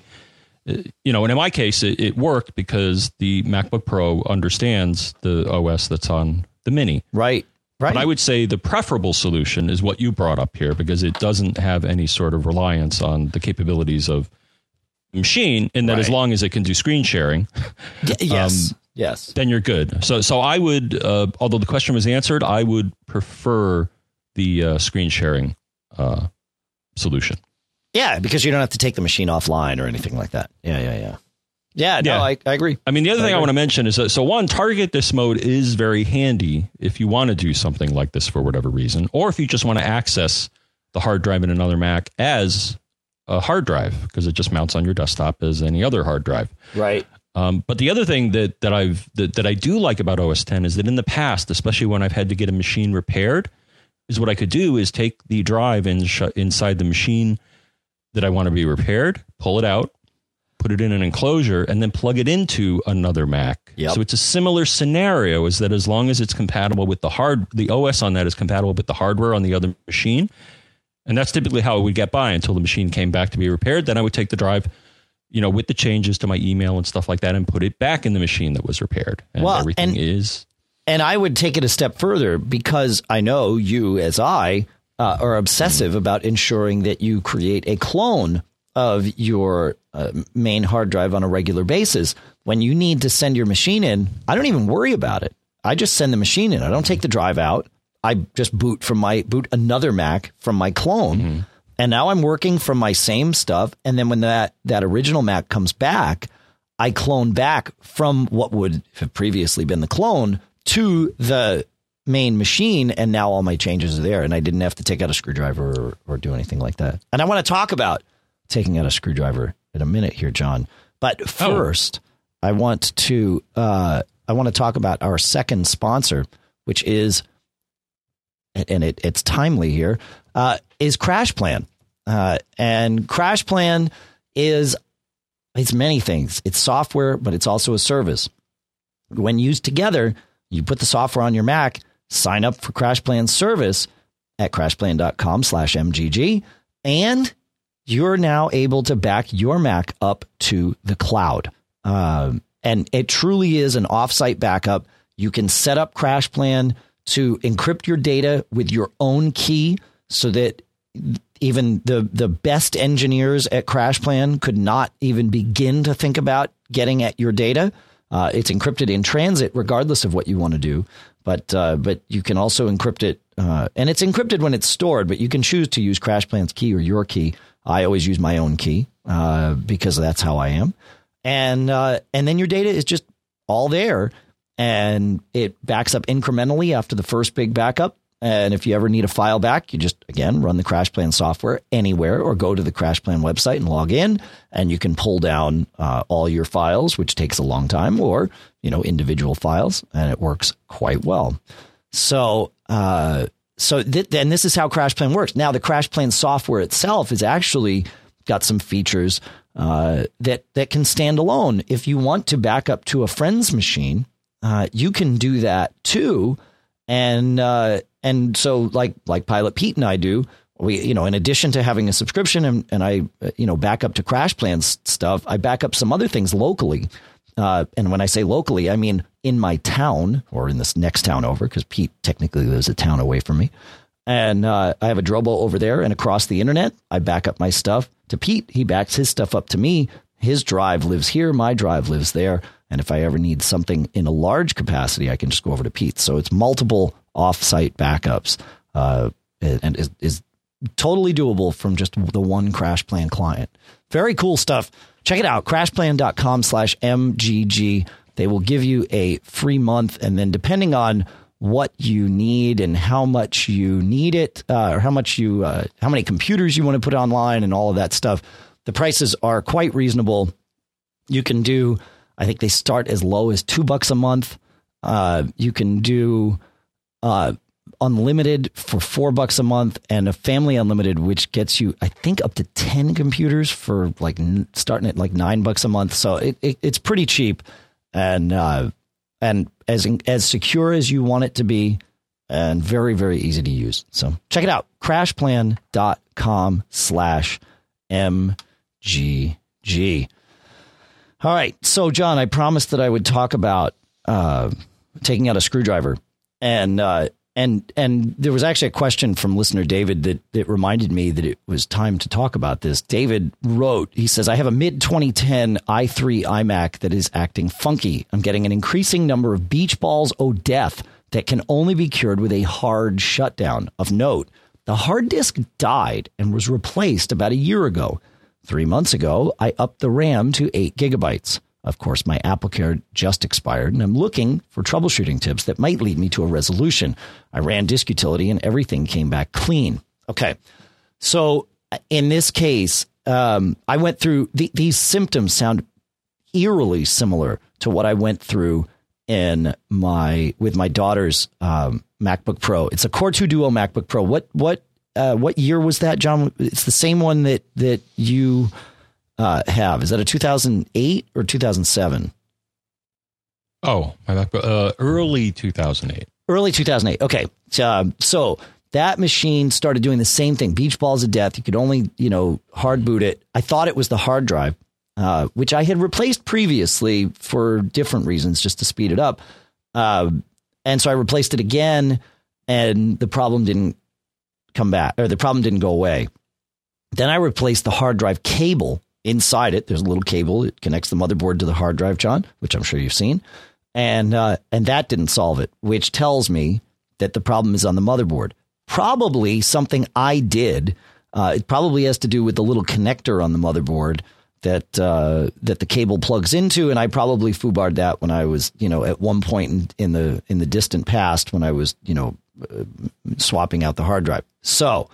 you know, and in my case, it, it worked because the MacBook Pro understands the O S that's on the Mini. Right. Right. But I would say the preferable solution is what you brought up here, because it doesn't have any sort of reliance on the capabilities of the machine, in that right. as long as it can do screen sharing. Y- yes. Um, Yes. Then you're good. So so I would, uh, although the question was answered, I would prefer the uh, screen sharing uh, solution. Yeah, because you don't have to take the machine offline or anything like that. Yeah, yeah, yeah. Yeah, no, yeah. I, I agree. I mean, the other I thing agree. I want to mention is that, so one, target disk mode is very handy if you want to do something like this for whatever reason, or if you just want to access the hard drive in another Mac as a hard drive, because it just mounts on your desktop as any other hard drive. Right. Um, but the other thing that that I've that, that I do like about O S ten is that in the past, especially when I've had to get a machine repaired, is what I could do is take the drive in sh- inside the machine that I want to be repaired, pull it out, put it in an enclosure, and then plug it into another Mac. Yep. So it's a similar scenario, is that as long as it's compatible with the hard, the O S on that is compatible with the hardware on the other machine, and that's typically how it would get by until the machine came back to be repaired. Then I would take the drive, you know, with the changes to my email and stuff like that, and put it back in the machine that was repaired. And well, everything and, is. And I would take it a step further, because I know you, as I, uh, are obsessive mm. about ensuring that you create a clone of your uh, main hard drive on a regular basis. When you need to send your machine in, I don't even worry about it. I just send the machine in. I don't take the drive out. I just boot from my boot another Mac from my clone. Mm-hmm. And now I'm working from my same stuff. And then when that, that original Mac comes back, I clone back from what would have previously been the clone to the main machine. And now all my changes are there. And I didn't have to take out a screwdriver or, or do anything like that. And I want to talk about taking out a screwdriver in a minute here, John. But first, oh. I want to uh, I want to talk about our second sponsor, which is, and it, it's timely here, uh, is CrashPlan. Uh, and CrashPlan is, it's many things. It's software, but it's also a service. When used together, you put the software on your Mac, sign up for CrashPlan's service at crashplan.com slash MGG, and you're now able to back your Mac up to the cloud. Um, and it truly is an offsite backup. You can set up CrashPlan to encrypt your data with your own key, so that even the, the best engineers at CrashPlan could not even begin to think about getting at your data. Uh, it's encrypted in transit, regardless of what you want to do. But uh, but you can also encrypt it, uh, and it's encrypted when it's stored. But you can choose to use CrashPlan's key or your key. I always use my own key uh, because that's how I am. And uh, and then your data is just all there, and it backs up incrementally after the first big backup. And if you ever need a file back, you just, again, run the CrashPlan software anywhere, or go to the CrashPlan website and log in, and you can pull down uh, all your files, which takes a long time, or, you know, individual files, and it works quite well. So, uh, so th- and this is how CrashPlan works. Now, the CrashPlan software itself is actually got some features uh, that that can stand alone. If you want to back up to a friend's machine, uh, you can do that too. And uh, and so like like Pilot Pete and I do, we, you know, in addition to having a subscription and, and I, you know, back up to CrashPlan's stuff, I back up some other things locally. Uh, and when I say locally, I mean in my town or in this next town over, because Pete technically lives a town away from me. And uh, I have a Drobo over there, and across the internet, I back up my stuff to Pete. He backs his stuff up to me. His drive lives here. My drive lives there. And if I ever need something in a large capacity, I can just go over to Pete. So it's multiple offsite backups, uh, and is, is totally doable from just the one CrashPlan client. Very cool stuff. Check it out, crashplan.com slash MGG. They will give you a free month, and then depending on what you need and how much you need it, uh, or how much you, uh, how many computers you want to put online and all of that stuff, the prices are quite reasonable. You can do, I think they start as low as two bucks a month. Uh, you can do uh, unlimited for four bucks a month, and a family unlimited, which gets you, I think, up to ten computers for like n- starting at like nine bucks a month. So it, it, it's pretty cheap, and uh, and as as secure as you want it to be, and very, very easy to use. So check it out, crashplan.com slash MGG. All right. So, John, I promised that I would talk about uh, taking out a screwdriver. And uh, and and there was actually a question from listener David that, that reminded me that it was time to talk about this. David wrote, he says, I have a mid twenty ten i three iMac that is acting funky. I'm getting an increasing number of beach balls o' death that can only be cured with a hard shutdown. Of note, the hard disk died and was replaced about a year ago. Three months ago, I upped the RAM to eight gigabytes. Of course, my AppleCare just expired, and I'm looking for troubleshooting tips that might lead me to a resolution. I ran disk utility, and everything came back clean. Okay, so in this case, um, I went through the, these symptoms sound eerily similar to what I went through in my with my daughter's um, MacBook Pro. It's a Core two Duo MacBook Pro. What what uh, what year was that, John? It's the same one that that you uh, have. Is that a two thousand eight or two thousand seven? Oh, my MacBook, uh, early two thousand eight. Early two thousand eight. Okay, um, so that machine started doing the same thing. Beach balls of death. You could only you know hard boot it. I thought it was the hard drive. Uh, which I had replaced previously for different reasons, just to speed it up. Uh, and so I replaced it again, and the problem didn't come back, or the problem didn't go away. Then I replaced the hard drive cable inside it. There's a little cable. It connects the motherboard to the hard drive, John, which I'm sure you've seen. And, uh, and that didn't solve it, which tells me that the problem is on the motherboard. Probably something I did. Uh, it probably has to do with the little connector on the motherboard that uh, that the cable plugs into, and I probably foobarred that when I was, you know, at one point in, in the in the distant past when I was, you know, uh, swapping out the hard drive. So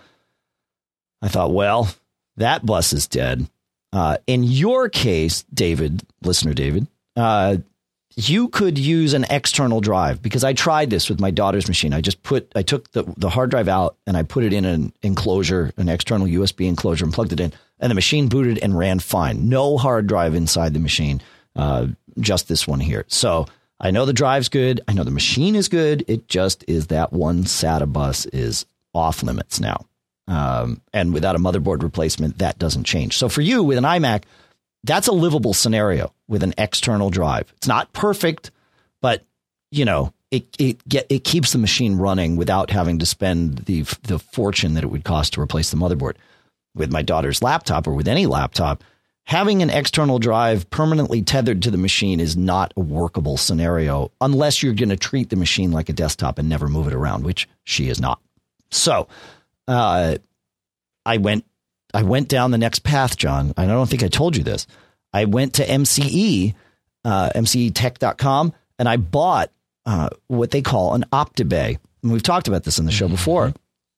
I thought, well, that bus is dead. Uh, in your case, David, listener David, uh, you could use an external drive, because I tried this with my daughter's machine. I just put I took the, the hard drive out and I put it in an enclosure, an external U S B enclosure, and plugged it in. And the machine booted and ran fine. No hard drive inside the machine, uh, just this one here. So I know the drive's good. I know the machine is good. It just is that one SATA bus is off limits now. Um, and without a motherboard replacement, that doesn't change. So for you with an iMac, that's a livable scenario with an external drive. It's not perfect, but, you know, it it get it keeps the machine running without having to spend the the fortune that it would cost to replace the motherboard. With my daughter's laptop, or with any laptop, having an external drive permanently tethered to the machine is not a workable scenario unless you're going to treat the machine like a desktop and never move it around, which she is not. So uh, I went I went down the next path, John. I don't think I told you this. I went to M C E, uh, M C E tech dot com, and I bought uh, what they call an OptiBay. And we've talked about this in the show before.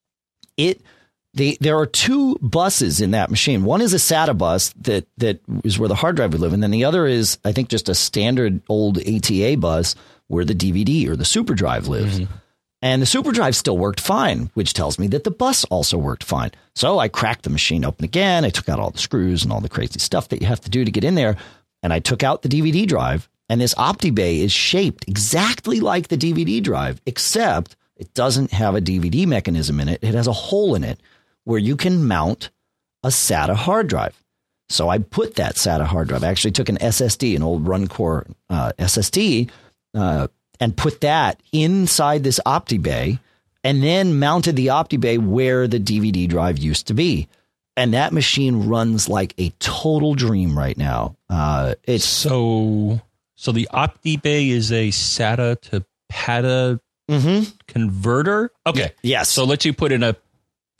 It The, there are two buses in that machine. One is a SATA bus that that is where the hard drive would live. And then the other is, I think, just a standard old A T A bus where the D V D or the super drive lives. Mm-hmm. And the super drive still worked fine, which tells me that the bus also worked fine. So I cracked the machine open again. I took out all the screws and all the crazy stuff that you have to do to get in there. And I took out the D V D drive. And this OptiBay is shaped exactly like the D V D drive, except it doesn't have a D V D mechanism in it. It has a hole in it where you can mount a SATA hard drive. So I put that SATA hard drive. I actually took an S S D, an old Runcore uh, S S D, uh, and put that inside this OptiBay, and then mounted the OptiBay where the D V D drive used to be. And that machine runs like a total dream right now. Uh, it's so so the OptiBay is a SATA to PATA mm-hmm. converter. Okay, yes. So let you put in a P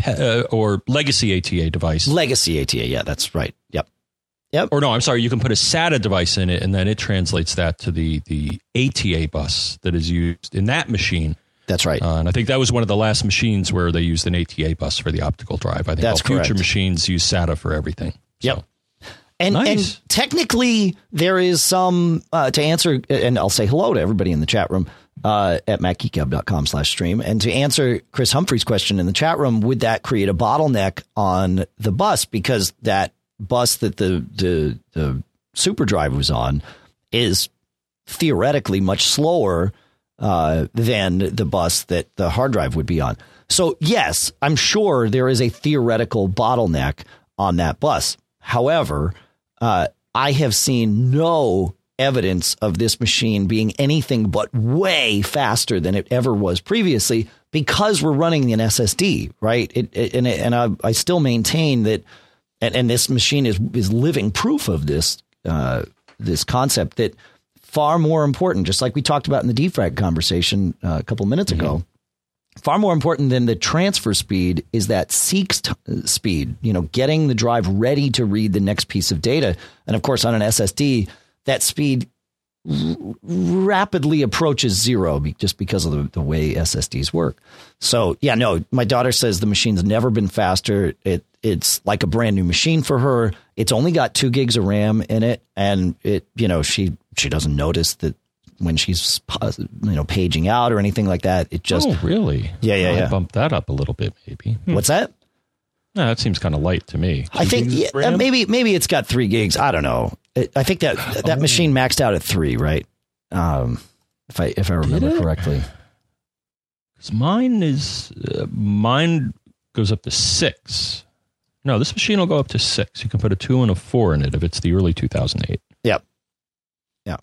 uh, or legacy A T A device. Legacy A T A. Yeah, that's right. Yep. Yep. Or no, I'm sorry. You can put a SATA device in it, and then it translates that to the the A T A bus that is used in that machine. That's right. Uh, and I think that was one of the last machines where they used an A T A bus for the optical drive. I think That's all future correct. machines use SATA for everything. Yep. So. And, Nice. and technically, there is some, uh, to answer, and I'll say hello to everybody in the chat room uh, at mac geek gab dot com slash stream. And to answer Chris Humphrey's question in the chat room, would that create a bottleneck on the bus? Because that bus that the, the, the super drive was on is theoretically much slower uh, than the bus that the hard drive would be on. So, yes, I'm sure there is a theoretical bottleneck on that bus. However, uh, I have seen no evidence of this machine being anything but way faster than it ever was previously because we're running an S S D, right? It, it, and and I, I still maintain that, and, and this machine is is living proof of this uh, this concept that far more important, just like we talked about in the defrag conversation uh, a couple minutes Mm-hmm. ago. Far more important than the transfer speed is that seek t- speed, you know, getting the drive ready to read the next piece of data. And of course, on an S S D, that speed r- rapidly approaches zero be- just because of the, the way S S Ds work. So, yeah, no, my daughter says the machine's never been faster. It It's like a brand new machine for her. It's only got two gigs of RAM in it. And it, you know, she she doesn't notice that when she's, you know, paging out or anything like that. It just, oh, really? Yeah, yeah, I yeah. Bump that up a little bit, maybe. Hmm. What's that? No, that seems kind of light to me. I Two think gigs yeah, of RAM? maybe maybe it's got three gigs. I don't know. It, I think that that Oh. machine maxed out at three, right? Um, if I if I remember it? correctly. 'Cause mine is uh, mine goes up to six. No, this machine will go up to six. You can put a two and a four in it if it's the early two thousand eight. Yep. Yeah.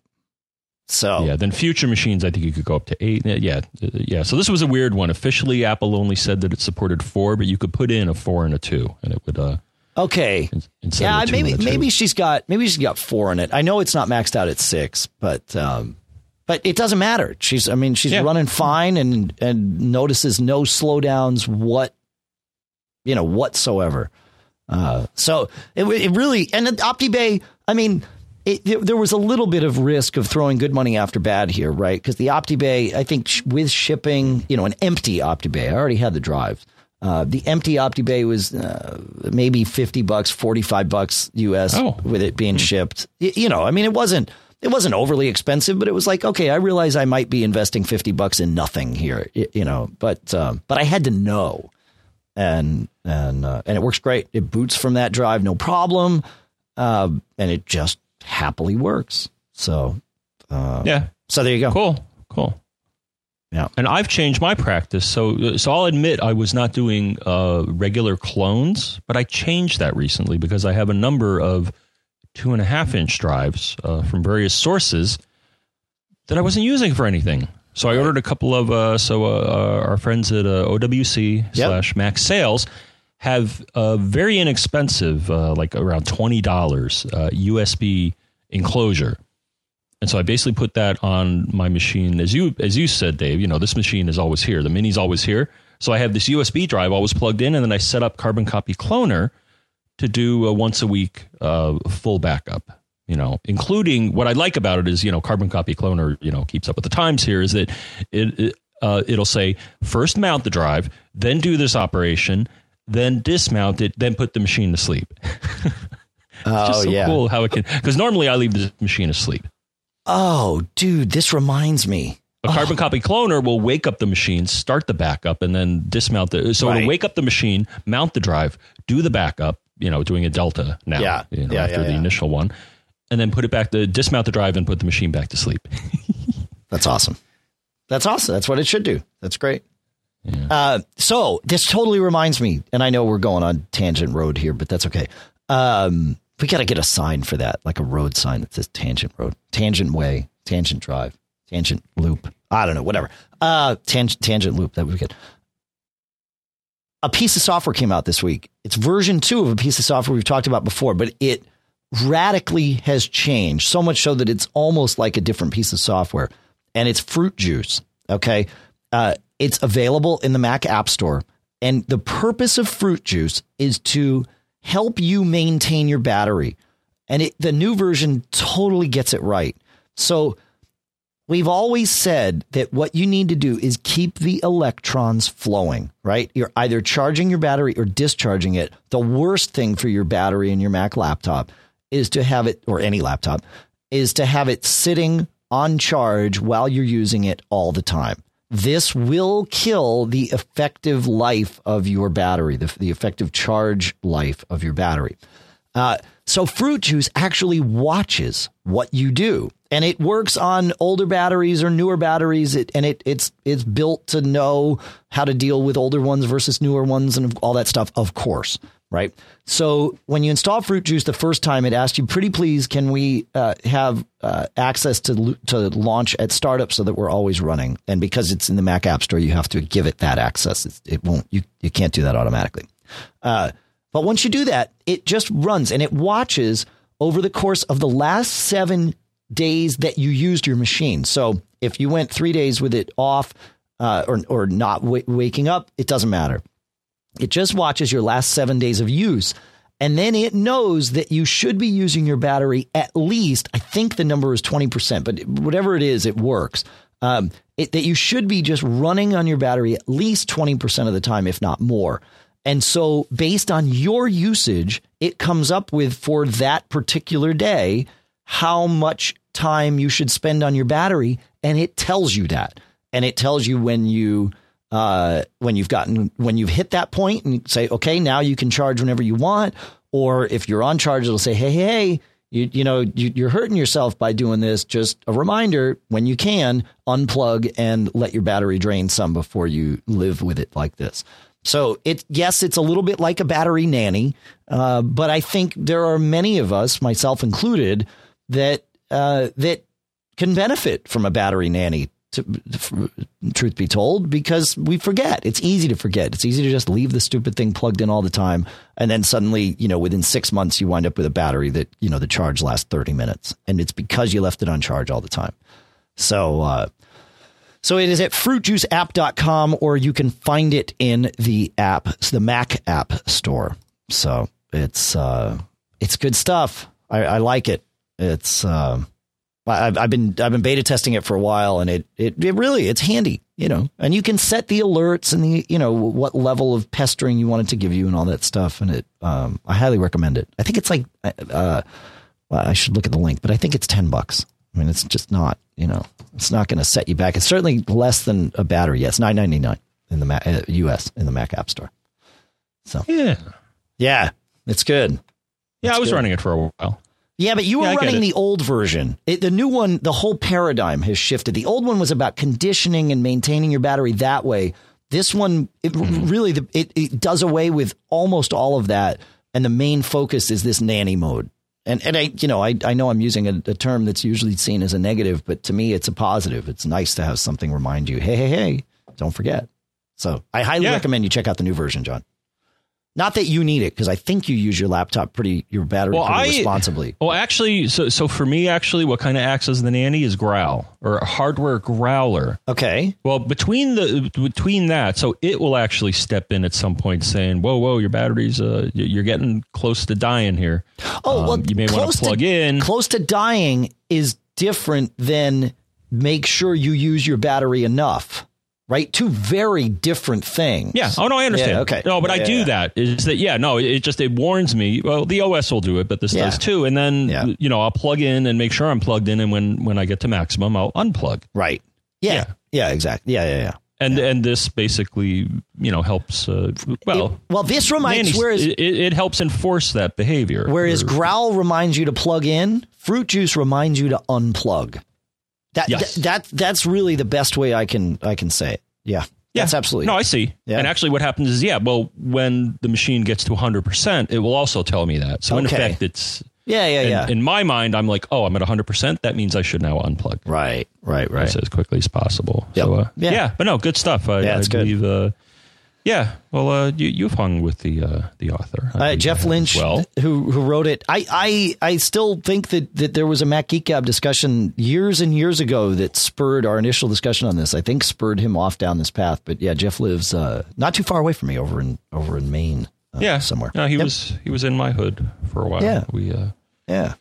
So Yeah, then future machines, I think you could go up to eight. Yeah, yeah. So this was a weird one. Officially, Apple only said that it supported four, but you could put in a four and a two, and it would. Uh, okay. instead Yeah, of a two maybe and a two. maybe she's got maybe she's got four in it. I know it's not maxed out at six, but um, but it doesn't matter. She's I mean she's Yeah. running fine and and notices no slowdowns what you know whatsoever. Uh, so it, it really and OptiBay. I mean. It, it, there was a little bit of risk of throwing good money after bad here, right? Because the OptiBay, I think sh- with shipping, you know, an empty OptiBay, I already had the drive. Uh, the empty OptiBay was uh, maybe fifty bucks, forty-five bucks U S Oh. with it being shipped. Y- you know, I mean, it wasn't it wasn't overly expensive, but it was like, okay, I realize I might be investing fifty bucks in nothing here, y- you know, but um, but I had to know. And and uh, and it works great. It boots from that drive, no problem. Uh, and it just happily works. So, uh, yeah. So there you go. Cool, cool. Yeah. And I've changed my practice. So, so I'll admit I was not doing uh, regular clones, but I changed that recently because I have a number of two and a half inch drives uh, from various sources that I wasn't using for anything. So I ordered a couple of, uh, so uh, our friends at uh, O W C slash Max Sales have a very inexpensive, uh, like around twenty dollars uh, U S B enclosure. And so I basically put that on my machine. As you as you said, Dave, you know, this machine is always here. The Mini's always here. So I have this U S B drive always plugged in, and then I set up Carbon Copy Cloner to do a once a week uh, full backup. You know, including what I like about it is, you know, Carbon Copy Cloner, you know, keeps up with the times here, is that it, it uh, it'll say first mount the drive, then do this operation, then dismount it, then put the machine to sleep. Oh, just so yeah. cool how it can, because normally I leave the machine asleep. Oh, dude, this reminds me. A Carbon Copy Cloner will wake up the machine, start the backup, and then dismount the. So Right. it'll wake up the machine, mount the drive, do the backup. You know, doing a Delta now. Yeah. You know, Yeah, after yeah, the yeah. initial one, and then put it back to dismount the drive and put the machine back to sleep. That's awesome. That's awesome. That's what it should do. That's great. Yeah. Uh, so this totally reminds me, and I know we're going on tangent road here, but that's okay. Um, we got to get a sign for that, like a road sign that says tangent road, tangent way, tangent drive, tangent loop. I don't know, whatever. Uh, tangent, tangent loop. That would be good. A piece of software came out this week. It's version two of a piece of software we've talked about before, but it radically has changed, so much so that it's almost like a different piece of software. And it's Fruit Juice. Okay. Uh, it's available in the Mac App Store. And the purpose of fruit juice is to help you maintain your battery. And it, the new version totally gets it right. So we've always said that what you need to do is keep the electrons flowing, right? You're either charging your battery or discharging it. The worst thing for your battery in your Mac laptop is to have it, or any laptop, is to have it sitting on charge while you're using it all the time. This will kill the effective life of your battery, the, the effective charge life of your battery. Uh, so Fruit Juice actually watches what you do, and it works on older batteries or newer batteries. It, and it, it's it's built to know how to deal with older ones versus newer ones and all that stuff, of course. Right. So when you install Fruit Juice the first time, it asks you, pretty please, can we uh, have uh, access to to launch at startup so that we're always running? And because it's in the Mac App Store, you have to give it that access. It's, it won't you, you can't do that automatically. Uh, but once you do that, it just runs and it watches over the course of the last seven days that you used your machine. So if you went three days with it off uh, or, or not w- waking up, it doesn't matter. It just watches your last seven days of use, and then it knows that you should be using your battery at least, I think the number is twenty percent, but whatever it is, it works. Um, it, that you should be just running on your battery at least twenty percent of the time, if not more. And so based on your usage, it comes up with, for that particular day, how much time you should spend on your battery, and it tells you that. And it tells you when you... Uh, when you've gotten, when you've hit that point and say, okay, now you can charge whenever you want. Or if you're on charge, it'll say, hey, hey, hey, you, you know, you, you're hurting yourself by doing this. Just a reminder, when you can, unplug and let your battery drain some before you live with it like this. So it, yes, it's a little bit like a battery nanny. Uh, but I think there are many of us, myself included, that, uh, that can benefit from a battery nanny. To, to, truth be told, because we forget. It's easy to forget. It's easy to just leave the stupid thing plugged in all the time. And then suddenly, you know, within six months, you wind up with a battery that, you know, the charge lasts thirty minutes. And it's because you left it on charge all the time. So, uh, so it is at fruit juice app dot com, or you can find it in the app, the Mac App Store. So it's, uh, it's good stuff. I, I like it. It's, uh, I've, I've been I've been beta testing it for a while, and it, it it really it's handy, you know, and you can set the alerts and the, you know, what level of pestering you want it to give you and all that stuff. And it um, I highly recommend it. I think it's like uh, well, I should look at the link, but I think it's ten bucks. I mean, it's just not, you know, it's not going to set you back. It's certainly less than a battery. Yeah, it's nine ninety-nine in the Mac, uh, U S in the Mac App Store. So yeah, yeah, it's good. Yeah, it's I was good. running it for a while. Yeah, but you were yeah, running the old version. It, the new one, the whole paradigm has shifted. The old one was about conditioning and maintaining your battery that way. This one, it mm-hmm. really, the, it, it does away with almost all of that. And the main focus is this nanny mode. And, and I, you know, I, I know I'm using a, a term that's usually seen as a negative, but to me, it's a positive. It's nice to have something remind you, hey, hey, hey, don't forget. So I highly yeah. recommend you check out the new version, John. Not that you need it, because I think you use your laptop pretty, your battery well, pretty I, responsibly. Well, actually, so so for me, actually, what kind of acts as the nanny is Growl, or a hardware growler. Okay. Well, between the between that, so it will actually step in at some point, saying, "Whoa, whoa, your battery's uh, you're getting close to dying here. Oh, well, um, you may want to plug in." Close to dying is different than make sure you use your battery enough. Right. Two very different things. Yeah. Oh, no, I understand. Yeah, okay. No, but yeah, I yeah, do yeah. that is that. Yeah. No, it just it warns me. Well, the O S will do it, but this yeah. does too. And then, yeah. you know, I'll plug in and make sure I'm plugged in. And when when I get to maximum, I'll unplug. Right. Yeah. Yeah. yeah exactly. Yeah. Yeah. Yeah. And yeah. and this basically, you know, helps. Uh, well, it, well, this reminds nannies, whereas it, it helps enforce that behavior. Whereas or, Growl reminds you to plug in, Fruit Juice reminds you to unplug. That, yes. that that that's really the best way I can I can say it. Yeah. Yeah, that's absolutely. No, I see. Yeah. And actually what happens is, yeah, well, when the machine gets to one hundred percent, it will also tell me that. So in okay. effect, it's... Yeah, yeah, in, yeah. In my mind, I'm like, oh, I'm at one hundred percent. That means I should now unplug. Right, right, right. As quickly as possible. Yep. So, uh, yeah. yeah, but no, good stuff. I, yeah, it's I believe, good. Uh, Yeah, well, uh, you, you've hung with the uh, the author. Uh, Jeff Lynch, well. who who wrote it. I, I, I still think that, that there was a Mac Geek Gab discussion years and years ago that spurred our initial discussion on this. I think spurred him off down this path. But yeah, Jeff lives uh, not too far away from me over in over in Maine. Uh, yeah, somewhere. No, he yep. was he was in my hood for a while. Yeah, we. Uh, yeah.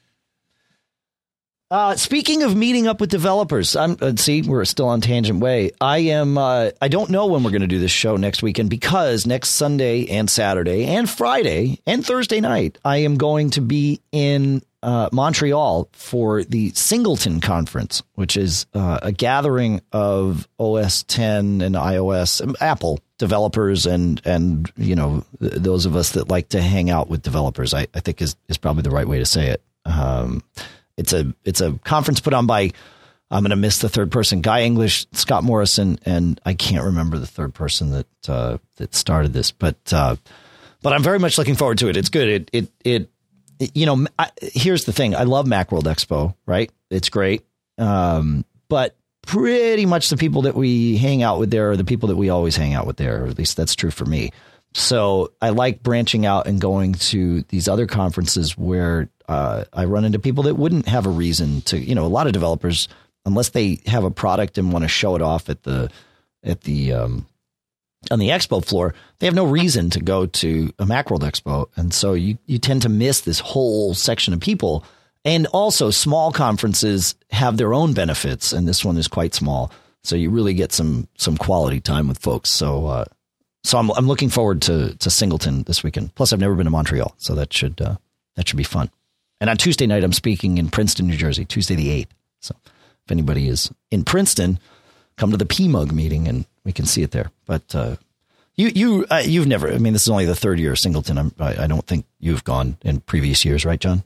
Uh, speaking of meeting up with developers, I'm uh, see we're still on Tangent Way. I am. Uh, I don't know when we're going to do this show next weekend because next Sunday and Saturday and Friday and Thursday night I am going to be in uh, Montreal for the Singleton Conference, which is uh, a gathering of O S ten and iOS, and Apple developers and and you know th- those of us that like to hang out with developers. I, I think is is probably the right way to say it. Um, It's a it's a conference put on by, I'm going to miss the third person, Guy English, Scott Morrison, and I can't remember the third person that uh, that started this, but uh, but I'm very much looking forward to it. It's good. It it it, it you know. I, here's the thing. I love Macworld Expo. Right? It's great. Um, but pretty much the people that we hang out with there are the people that we always hang out with there. Or at least that's true for me. So I like branching out and going to these other conferences where uh, I run into people that wouldn't have a reason to, you know, a lot of developers, unless they have a product and want to show it off at the at the um, on the expo floor, they have no reason to go to a Macworld Expo. And so you, you tend to miss this whole section of people. And also small conferences have their own benefits. And this one is quite small. So you really get some some quality time with folks. So uh So I'm I'm looking forward to to Singleton this weekend. Plus, I've never been to Montreal, so that should uh, that should be fun. And on Tuesday night, I'm speaking in Princeton, New Jersey, Tuesday the eighth. So if anybody is in Princeton, come to the P M U G meeting, and we can see it there. But uh, you you uh, you've never. I mean, this is only the third year of Singleton. I'm, I I don't think you've gone in previous years, right, John?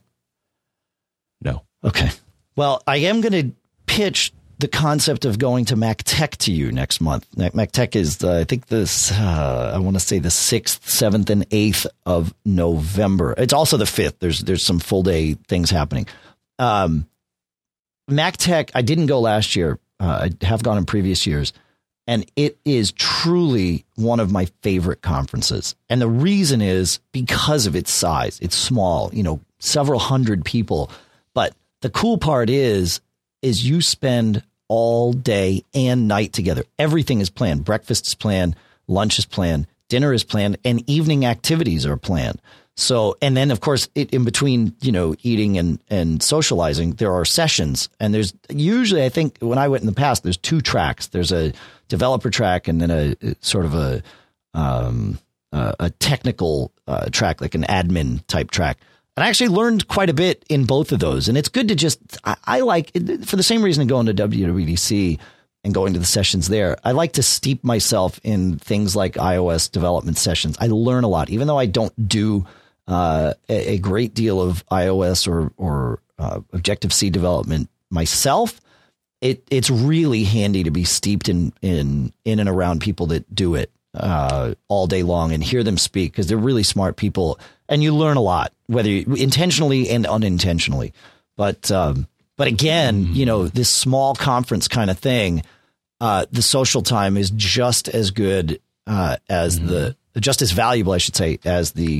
No. Okay. Well, I am going to pitch the concept of going to MacTech to you next month. MacTech is, uh, I think this, uh, I want to say the sixth, seventh, and eighth of November. It's also the fifth. There's there's some full day things happening. Um, MacTech, I didn't go last year. Uh, I have gone in previous years. And it is truly one of my favorite conferences. And the reason is because of its size. It's small, you know, several hundred people. But the cool part is, is you spend all day and night together. Everything is planned. Breakfast is planned. Lunch is planned. Dinner is planned. And evening activities are planned. So, and then of course, it, in between, you know, eating and, and socializing, there are sessions. And there's usually, I think when I went in the past, there's two tracks. There's a developer track and then a, a sort of a, um, uh, a technical uh, track, like an admin type track. And I actually learned quite a bit in both of those. And it's good to just, I, I like, for the same reason going to W W D C and going to the sessions there, I like to steep myself in things like iOS development sessions. I learn a lot, even though I don't do uh, a, a great deal of iOS or, or uh, Objective-C development myself. It, it's really handy to be steeped in, in, in and around people that do it uh, all day long and hear them speak, because they're really smart people. And you learn a lot, whether you, intentionally and unintentionally. But um, but again, you know, this small conference kind of thing, uh, the social time is just as good uh, as mm-hmm. the just as valuable, I should say, as the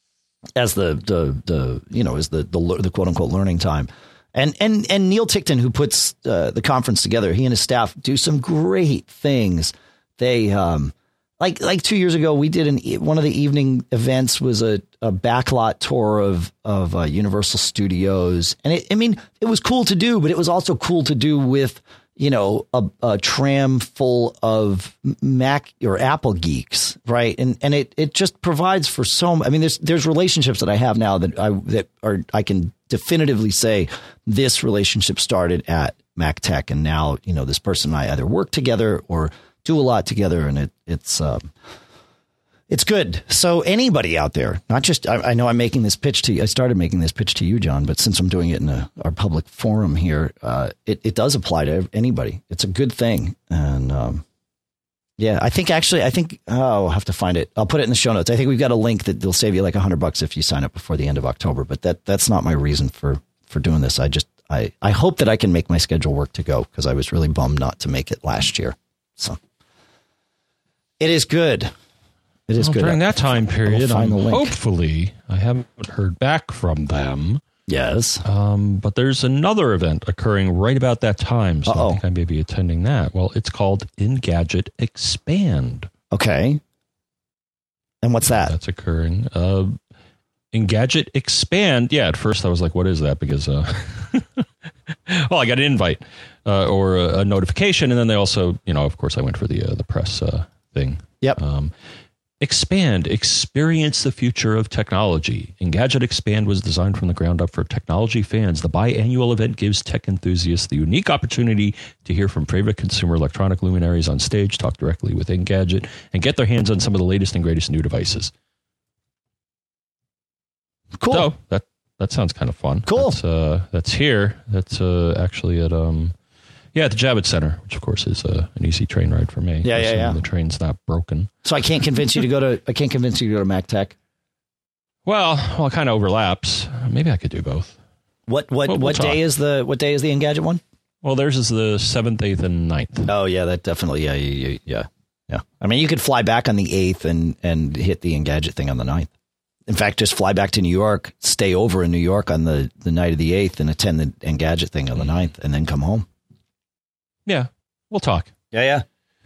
as the the the you know as the the, the quote unquote learning time. And and and Neil Tickton, who puts uh, the conference together, he and his staff do some great things. They um. Like like two years ago, we did an one of the evening events was a, a backlot tour of of uh, Universal Studios, and it, I mean it was cool to do, but it was also cool to do with you know a, a tram full of Mac or Apple geeks, right? And and it it just provides for so. I mean, there's there's relationships that I have now that I that are I can definitively say this relationship started at MacTech, and now you know this person and I either work together or do a lot together, and it it's um, it's good. So anybody out there, not just I, I know I'm making this pitch to you. I started making this pitch to you, John, but since I'm doing it in a, our public forum here, uh, it it does apply to anybody. It's a good thing, and um, yeah, I think actually I think oh, I'll have to find it. I'll put it in the show notes. I think we've got a link that will save you like a hundred bucks if you sign up before the end of October. But that that's not my reason for for doing this. I just I I hope that I can make my schedule work to go, because I was really bummed not to make it last year. So. It is good. It is well, good. During that time period, um, link. hopefully, I haven't heard back from them. Yes. Um, but there's another event occurring right about that time, so Uh-oh. I think I may be attending that. Well, it's called Engadget Expand. Okay. And what's that? That's occurring. Uh, Engadget Expand. Yeah, at first I was like, what is that? Because, uh, well, I got an invite uh, or a, a notification, and then they also, you know, of course, I went for the uh, the press uh, thing. Yep. Um, Expand, experience the future of technology. Engadget Expand was designed from the ground up for technology fans. The biannual event gives tech enthusiasts the unique opportunity to hear from favorite consumer electronic luminaries on stage, talk directly with Engadget, and get their hands on some of the latest and greatest new devices. Cool. So that that sounds kind of fun. Cool. That's, uh, that's here. That's uh, actually at um, yeah, at the Javits Center, which of course is uh, an easy train ride for me. Yeah, yeah, yeah. The train's not broken. So I can't convince you to go to. I can't convince you to go to Mac Tech. Well, well, it kind of overlaps. Maybe I could do both. What what We'll- we'll what talk. day is the what day is the Engadget one? Well, theirs is the seventh, eighth, and ninth. Oh yeah, that definitely yeah yeah yeah yeah. yeah. I mean, you could fly back on the eighth and and hit the Engadget thing on the ninth. In fact, just fly back to New York, stay over in New York on the, the night of the eighth, and attend the Engadget thing on the ninth, and then come home. Yeah, we'll talk. Yeah, yeah.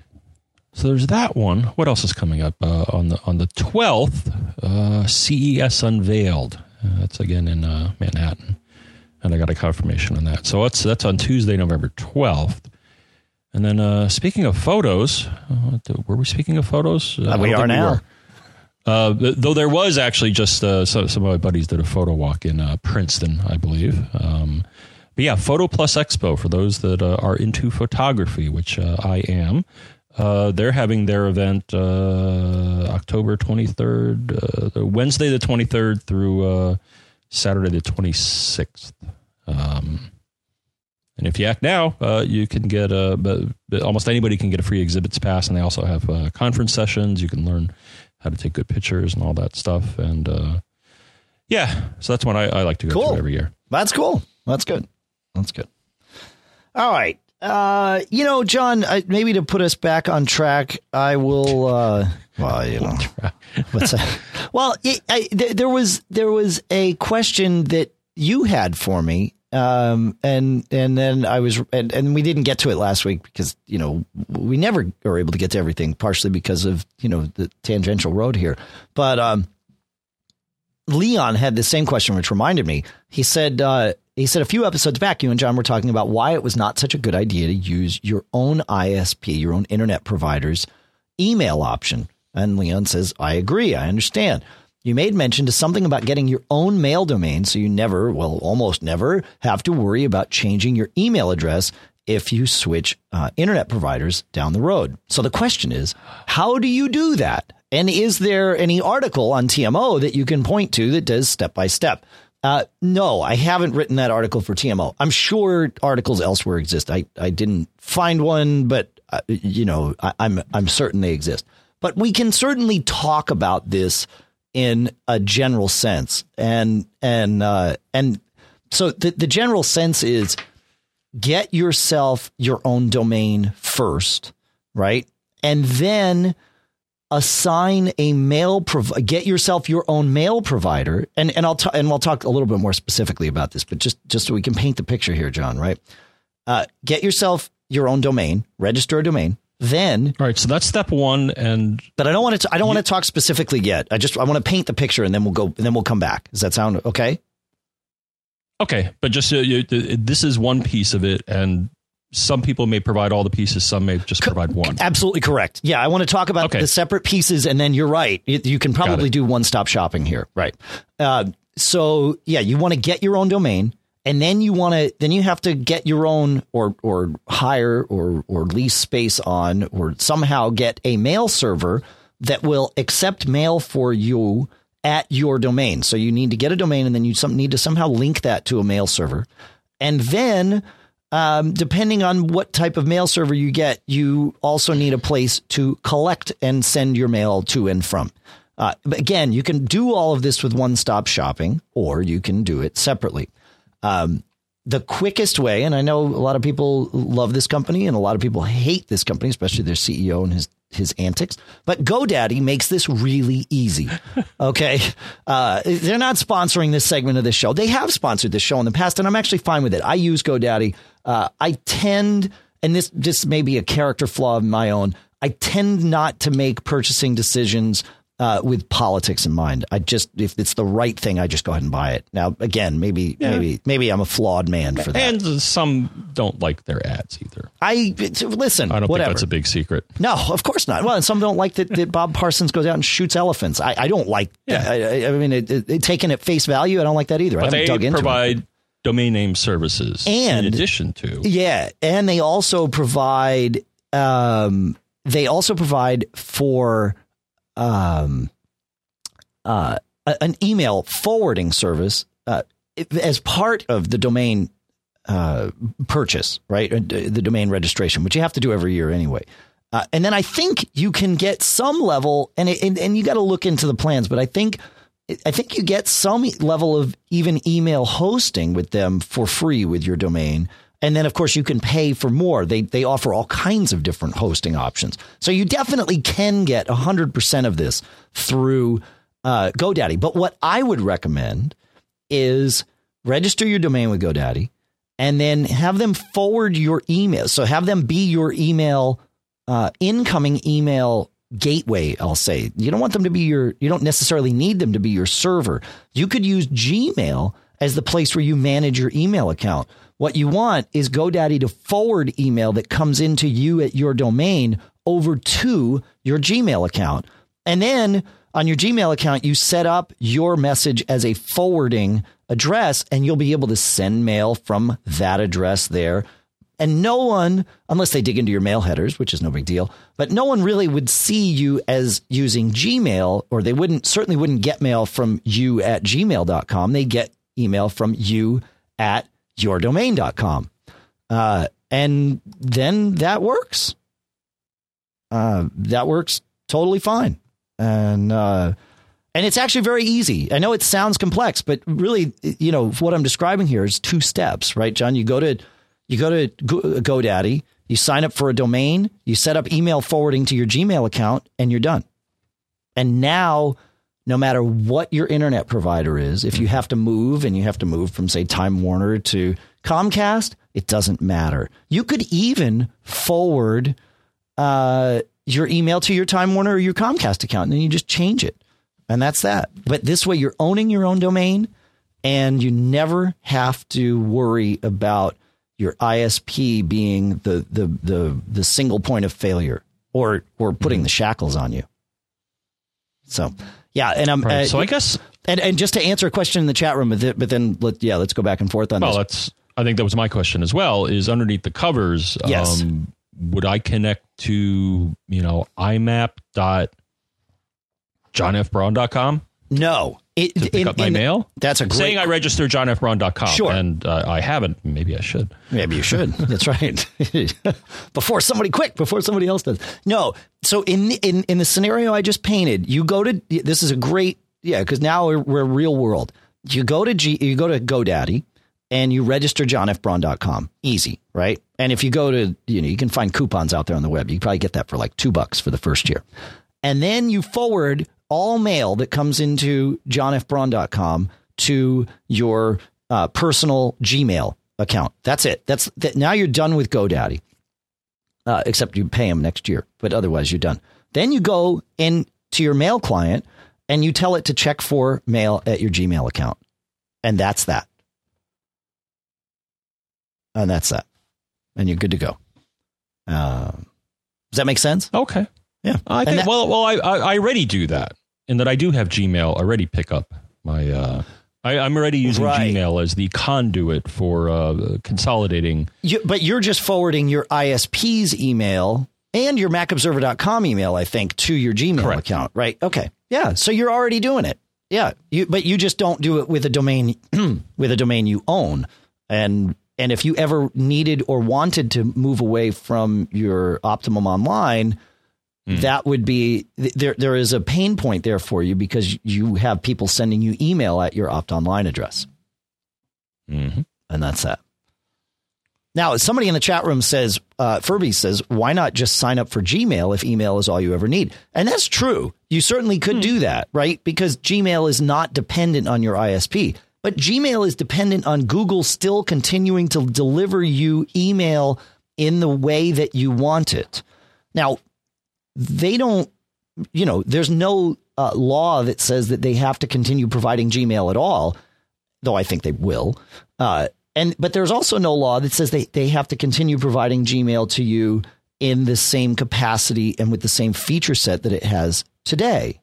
So there's that one. What else is coming up uh, on the on the twelfth? Uh, C E S unveiled. Uh, that's again in uh, Manhattan, and I got a confirmation on that. So that's that's on Tuesday, November twelfth. And then uh, speaking of photos, uh, were we speaking of photos? Uh, Uh, we I don't are think now. were. Uh, though there was actually just uh, some, some of my buddies did a photo walk in uh, Princeton, I believe. Um, but yeah, Photo Plus Expo for those that uh, are into photography, which uh, I am. Uh, they're having their event uh, October twenty-third, uh, Wednesday the twenty-third through uh, Saturday the twenty-sixth. Um, and if you act now, uh, you can get a, but, but almost anybody can get a free exhibits pass, and they also have uh, conference sessions. You can learn how to take good pictures and all that stuff. And uh, yeah, so that's one I, I like to go Cool. to every year. That's cool. That's good. That's good. All right. Uh, you know, John, I, maybe to put us back on track, I will. Uh, well, you know, what's that? Well, it, I, th- there was there was a question that you had for me, um, and and then I was and, and we didn't get to it last week because you know we never are able to get to everything, partially because of you know the tangential road here, but um. Leon had the same question, which reminded me. He said, uh, he said a few episodes back, you and John were talking about why it was not such a good idea to use your own I S P, your own internet provider's email option. And Leon says, I agree. I understand. You made mention to something about getting your own mail domain so you never, well, almost never have to worry about changing your email address if you switch uh, internet providers down the road. So the question is, how do you do that? And is there any article on T M O that you can point to that does step by step? Uh, no, I haven't written that article for T M O. I'm sure articles elsewhere exist. I, I didn't find one, but uh, you know, I, I'm I'm certain they exist. But we can certainly talk about this in a general sense, and and uh, and so the the general sense is get yourself your own domain first, right, and then assign a mail prov- get yourself your own mail provider, and and I'll t- and we'll talk a little bit more specifically about this, but just just so we can paint the picture here, John, right? Uh, get yourself your own domain, register a domain, then All right, so that's step one, and but I don't want to I don't want to talk specifically yet. I just I want to paint the picture, and then we'll go and then we'll come back. Does that sound okay? okay, but just uh, you, this is one piece of it, and some people may provide all the pieces, some may just provide one. Absolutely correct. Yeah, I want to talk about Okay. the separate pieces, and then you're right. You, you can probably it. do one-stop shopping here. Right. Uh, so, yeah, you want to get your own domain, and then you want to then you have to get your own or or hire or or lease space on or somehow get a mail server that will accept mail for you at your domain. So you need to get a domain, and then you some, need to somehow link that to a mail server. And then Um, depending on what type of mail server you get, you also need a place to collect and send your mail to and from. Uh, but again, you can do all of this with one-stop shopping, or you can do it separately. Um, the quickest way, and I know a lot of people love this company and a lot of people hate this company, especially their C E O and his his antics. But GoDaddy makes this really easy. OK, uh, they're not sponsoring this segment of this show. They have sponsored this show in the past, and I'm actually fine with it. I use GoDaddy. Uh, I tend, and this this may be a character flaw of my own, I tend not to make purchasing decisions Uh, with politics in mind. I just, if it's the right thing, I just go ahead and buy it. Now, again, maybe, yeah. maybe, maybe I'm a flawed man for that. And some don't like their ads either. I listen. I don't whatever. think that's a big secret. No, of course not. Well, and some don't like that, that Bob Parsons goes out and shoots elephants. I, I don't like. Yeah. I, I mean, it, it, it, taken at face value, I don't like that either. But I haven't they dug into provide it. domain name services and, in addition to. Yeah, and they also provide. Um, they also provide for. Um, Uh, an email forwarding service uh, as part of the domain uh, purchase, right? The domain registration, which you have to do every year anyway. Uh, and then I think you can get some level, and it, and, and you got to look into the plans, but I think I think you get some level of even email hosting with them for free with your domain. And then, of course, you can pay for more. They they offer all kinds of different hosting options. So you definitely can get one hundred percent of this through Uh, GoDaddy. But what I would recommend is register your domain with GoDaddy and then have them forward your email. So have them be your email, uh, incoming email gateway, I'll say. You don't want them to be your, you don't necessarily need them to be your server. You could use Gmail as the place where you manage your email account. What you want is GoDaddy to forward email that comes into you at your domain over to your Gmail account. And then on your Gmail account, you set up your message as a forwarding address, and you'll be able to send mail from that address there. And no one, unless they dig into your mail headers, which is no big deal, but no one really would see you as using Gmail, or they wouldn't certainly wouldn't get mail from you at gmail dot com. They get email from you at your domain dot com. Uh, and then that works. Uh, that works totally fine. And uh, and it's actually very easy. I know it sounds complex, but really, you know, what I'm describing here is two steps, right, John? You go to you go to GoDaddy, you sign up for a domain, you set up email forwarding to your Gmail account, and you're done. And now, no matter what your internet provider is, if you have to move and you have to move from, say, Time Warner to Comcast, it doesn't matter. You could even forward uh your email to your Time Warner or your Comcast account, and then you just change it. And that's that. But this way you're owning your own domain, and you never have to worry about your I S P being the the the, the single point of failure or or putting the shackles on you. So, yeah. And I'm right. uh, so I guess and, and just to answer a question in the chat room, but then let, yeah, let's go back and forth on well, this. Well, that's I think that was my question as well, is underneath the covers. Yes. Um, would I connect to, you know, I M A P dot john f braun dot com? No. It, to pick in, up my in, mail? That's a great... Saying I register john f braun dot com. Sure. And uh, I haven't. Maybe I should. Maybe you should. That's right. Before somebody, quick, before somebody else does. No. So in, in, in the scenario I just painted, you go to, this is a great, yeah, because now we're, we're real world. You go to G, you go to GoDaddy and you register john f braun dot com. Easy, right? And if you go to, you know, you can find coupons out there on the web. You can probably get that for like two bucks for the first year. And then you forward all mail that comes into john f braun dot com to your uh, personal Gmail account. That's it. That's that. Now you're done with GoDaddy, uh, except you pay them next year. But otherwise, you're done. Then you go in to your mail client and you tell it to check for mail at your Gmail account. And that's that. And that's that. And you're good to go. Uh, does that make sense? Okay. Yeah. I think, that, well, well, I, I already do that, in that I do have Gmail already pick up my, uh, I, I'm already using right. Gmail as the conduit for uh, consolidating. You, but you're just forwarding your I S P's email and your mac observer dot com email, I think, to your Gmail Correct. account, right? Okay. Yeah. So you're already doing it. Yeah. You, but you just don't do it with a domain, with a domain you own. And, and if you ever needed or wanted to move away from your Optimum Online, mm. that would be there. There is a pain point there for you because you have people sending you email at your Opt Online address. Mm-hmm. And that's that. Now, somebody in the chat room says, uh, Furby says, why not just sign up for Gmail if email is all you ever need? And that's true. You certainly could hmm. do that, right? Because Gmail is not dependent on your I S P. But Gmail is dependent on Google still continuing to deliver you email in the way that you want it. Now, they don't, you know, there's no uh, law that says that they have to continue providing Gmail at all, though I think they will. Uh, and but there's also no law that says they, they have to continue providing Gmail to you in the same capacity and with the same feature set that it has today.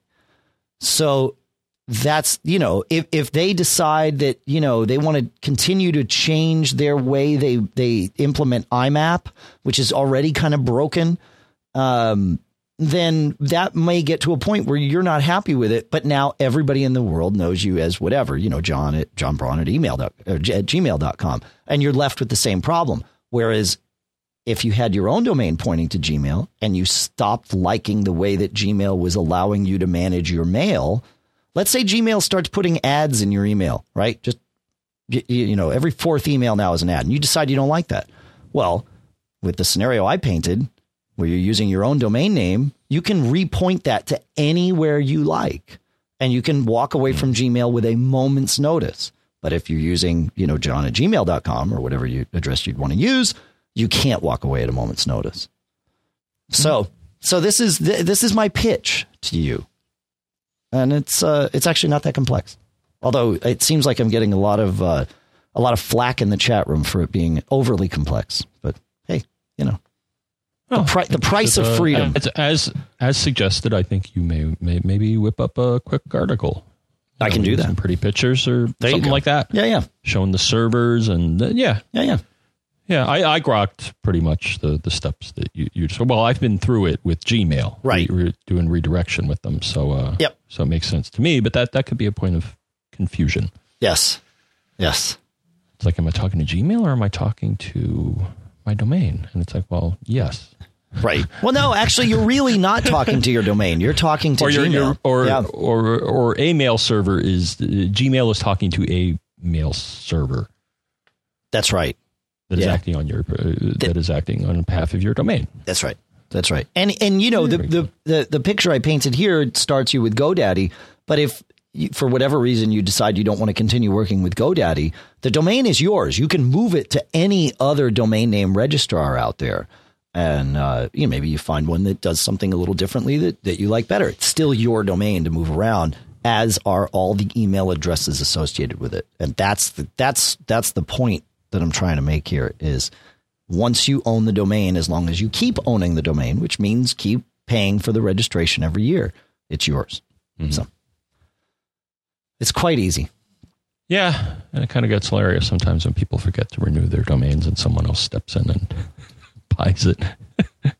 So that's, you know, if, if they decide that, you know, they want to continue to change their way they, they implement I MAP, which is already kind of broken, um, then that may get to a point where you're not happy with it. But now everybody in the world knows you as whatever, you know, John at John Braun at email dot, uh, at gmail dot com. And you're left with the same problem. Whereas if you had your own domain pointing to Gmail and you stopped liking the way that Gmail was allowing you to manage your mail, let's say Gmail starts putting ads in your email, right? Just, you, you know, every fourth email now is an ad and you decide you don't like that. Well, with the scenario I painted, where you're using your own domain name, you can repoint that to anywhere you like, and you can walk away from Gmail with a moment's notice. But if you're using, you know, John at gmail dot com or whatever you, address you'd want to use, you can't walk away at a moment's notice. So, so this is th- this is my pitch to you, and it's uh, it's actually not that complex. Although it seems like I'm getting a lot of uh, a lot of flack in the chat room for it being overly complex. But hey, you know. The, pri- the price of freedom. Uh, as as suggested, I think you may, may maybe whip up a quick article. I can do that. Some pretty pictures or there something like that. Yeah, yeah. Showing the servers and uh, yeah, yeah, yeah, yeah. I, I grokked pretty much the, the steps that you you. So well, I've been through it with Gmail, right? We, we're doing redirection with them, so uh, yep. So it makes sense to me. But that that could be a point of confusion. Yes, yes. It's like, am I talking to Gmail or am I talking to my domain? And it's like, well, yes. Right. Well, no, actually, you're really not talking to your domain. You're talking to or Gmail. Your, or, yeah. or, or or a mail server is uh, Gmail is talking to a mail server. That's right. That is yeah. acting on your uh, that, that is acting on behalf of your domain. That's right. That's right. And and you know the, the the the picture I painted here starts you with GoDaddy, but if you, for whatever reason you decide you don't want to continue working with GoDaddy, the domain is yours. You can move it to any other domain name registrar out there. And uh, you know, maybe you find one that does something a little differently that, that you like better. It's still your domain to move around, as are all the email addresses associated with it. And that's the, that's that's the point that I'm trying to make here is once you own the domain, as long as you keep owning the domain, which means keep paying for the registration every year, it's yours. Mm-hmm. So it's quite easy. Yeah. And it kind of gets hilarious sometimes when people forget to renew their domains and someone else steps in and buys it. You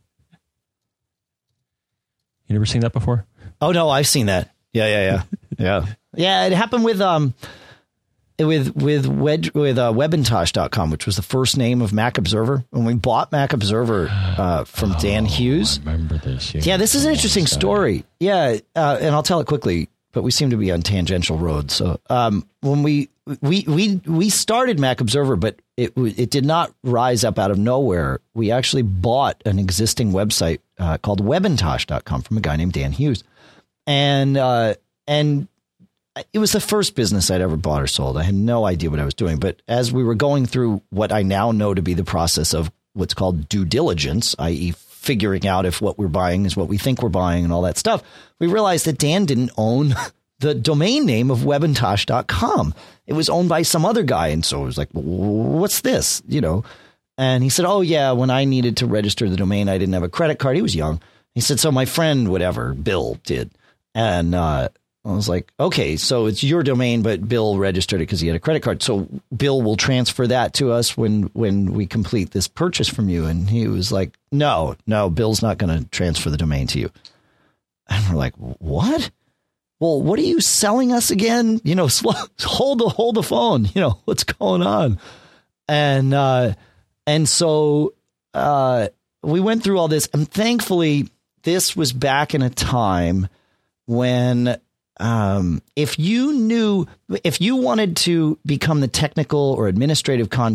never seen that before? Oh no, I've seen that. Yeah, yeah, yeah, yeah, yeah. It happened with um, with with Wedge, with uh, Webintosh dot com, which was the first name of Mac Observer. When we bought Mac Observer uh, from oh, Dan Hughes, I remember this. Yeah, yeah this is an interesting story. Yeah, uh, and I'll tell it quickly. But we seem to be on tangential roads. So um, when we we we we started Mac Observer, but it it did not rise up out of nowhere. We actually bought an existing website uh, called Webintosh dot com from a guy named Dan Hughes, and uh, and it was the first business I'd ever bought or sold. I had no idea what I was doing. But as we were going through what I now know to be the process of what's called due diligence, that is, figuring out if what we're buying is what we think we're buying and all that stuff, we realized that Dan didn't own the domain name of Webintosh dot com. It was owned by some other guy. And so it was like, what's this? You know, and he said, oh, yeah, when I needed to register the domain, I didn't have a credit card. He was young. He said, so my friend, whatever, Bill did. And uh, I was like, OK, so it's your domain, but Bill registered it because he had a credit card. So Bill will transfer that to us when when we complete this purchase from you. And he was like, no, no, Bill's not going to transfer the domain to you. And we're like, what? Well, what are you selling us again? You know, hold the hold the phone. You know, what's going on? And uh, and so uh, we went through all this. And thankfully, this was back in a time when um, if you knew if you wanted to become the technical or administrative contract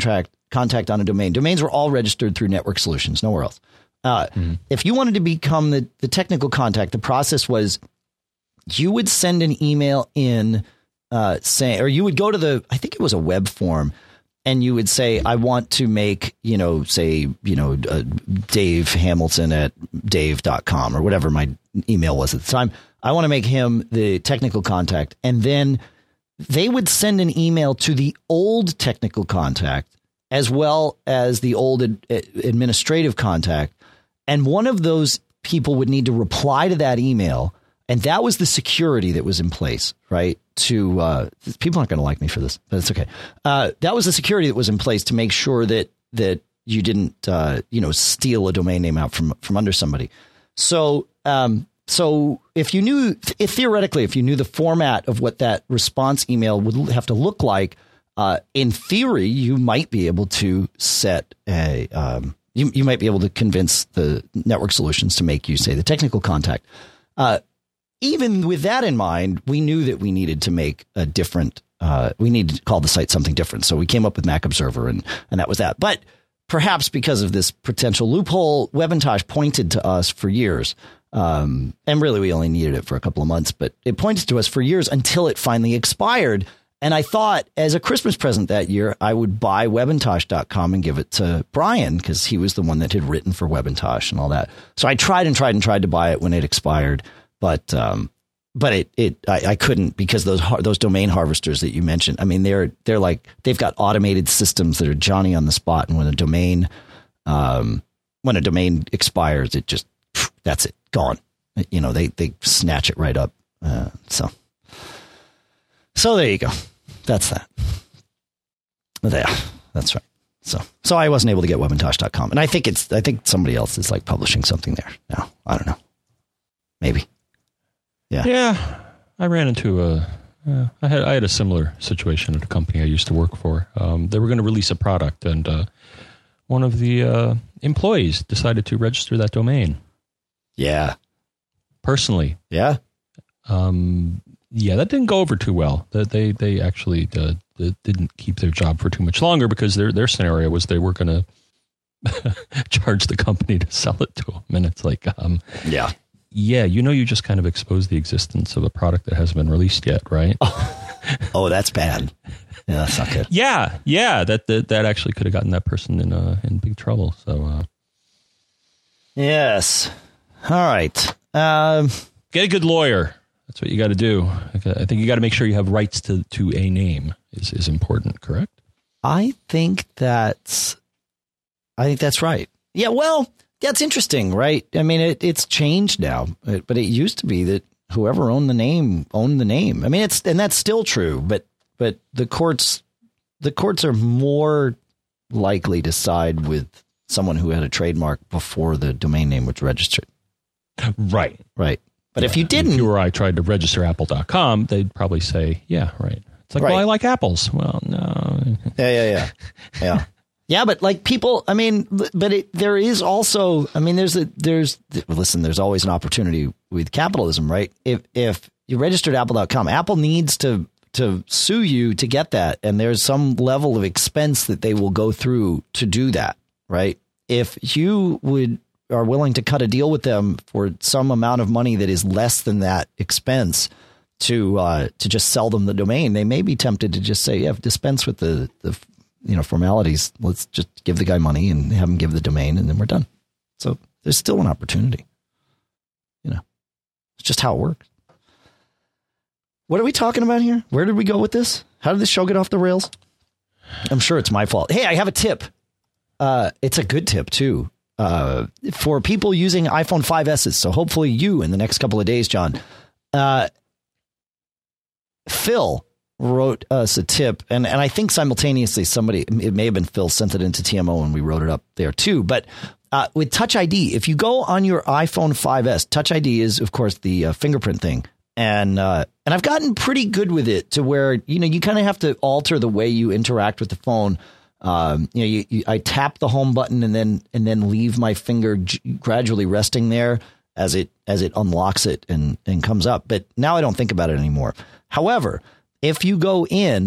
contact on a domain. Domains were all registered through Network Solutions, nowhere else. Uh, mm-hmm. If you wanted to become the, the technical contact, the process was you would send an email in uh, saying, or you would go to the, I think it was a web form, and you would say, I want to make, you know, say, you know, uh, Dave Hamilton at dave dot com or whatever my email was at the time. I want to make him the technical contact. And then they would send an email to the old technical contact as well as the old ad- administrative contact. And one of those people would need to reply to that email. And that was the security that was in place, right? To uh, people aren't going to like me for this, but it's okay. Uh, that was the security that was in place to make sure that that you didn't, uh, you know, steal a domain name out from from under somebody. So, um, so if you knew, if theoretically, if you knew the format of what that response email would have to look like, uh, in theory, you might be able to set a, um, you you might be able to convince the Network Solutions to make you say the technical contact. Uh, Even with that in mind, we knew that we needed to make a different, uh, we needed to call the site something different. So we came up with Mac Observer, and, and that was that. But perhaps because of this potential loophole, Webintosh pointed to us for years. Um, and really, we only needed it for a couple of months, but it pointed to us for years until it finally expired. And I thought as a Christmas present that year, I would buy Webintosh dot com and give it to Brian because he was the one that had written for Webintosh and all that. So I tried and tried and tried to buy it when it expired. But um, but it it I, I couldn't because those those domain harvesters that you mentioned. I mean, they're they're like they've got automated systems that are Johnny on the spot. And when a domain um, when a domain expires, it just that's it gone. You know, they they snatch it right up. Uh, so so there you go. That's that. There. That's right. So so I wasn't able to get Webintosh dot com, and I think it's I think somebody else is like publishing something there now. I don't know. Maybe. Yeah. Yeah. I ran into a, uh, I had, I had a similar situation at a company I used to work for. Um, they were going to release a product, and uh, one of the uh, employees decided to register that domain. Yeah. Personally. Yeah. Um, yeah, that didn't go over too well. That they, they actually uh, didn't keep their job for too much longer because their, their scenario was they were going to charge the company to sell it to them. And it's like, um, yeah. Yeah, you know, you just kind of expose the existence of a product that hasn't been released yet, right? Oh, oh that's bad. Yeah, that's not good. Yeah, yeah, that that, that actually could have gotten that person in uh, in big trouble. So, uh, yes. All right. Um, get a good lawyer. That's what you got to do. I think you got to make sure you have rights to, to a name is is important. Correct? I think that's. I think that's right. Yeah. Well. That's interesting, right? I mean, it, it's changed now, but it used to be that whoever owned the name owned the name. I mean, it's and that's still true, but but the courts the courts are more likely to side with someone who had a trademark before the domain name was registered. Right, right. But yeah. if you didn't, if you or I tried to register apple dot com, they'd probably say, "Yeah, right." It's like, right. well, I like apples. Well, no. Yeah, yeah, yeah, yeah. Yeah, but like people, I mean, but it, there is also, I mean, there's a, there's, listen, there's always an opportunity with capitalism, right? If, if you registered apple dot com, Apple needs to, to sue you to get that. And there's some level of expense that they will go through to do that, right? If you would, are willing to cut a deal with them for some amount of money that is less than that expense to, uh, to just sell them the domain, they may be tempted to just say, yeah, dispense with the, the, you know, formalities. Let's just give the guy money and have him give the domain, and then we're done. So there's still an opportunity. You know, it's just how it works. What are we talking about here? Where did we go with this? How did this show get off the rails? I'm sure it's my fault. Hey, I have a tip. Uh, it's a good tip too, uh, for people using iPhone five S's. So hopefully you in the next couple of days, John, uh, Phil wrote us a tip, and, and I think simultaneously somebody, it may have been Phil, sent it into T M O and we wrote it up there too. But uh, with Touch I D, if you go on your iPhone five S, Touch I D is, of course, the uh, fingerprint thing. And uh, and I've gotten pretty good with it to where, you know, you kind of have to alter the way you interact with the phone. Um, you know, you, you, I tap the home button and then and then leave my finger g- gradually resting there as it as it unlocks it and, and comes up. But now I don't think about it anymore. However, if you go in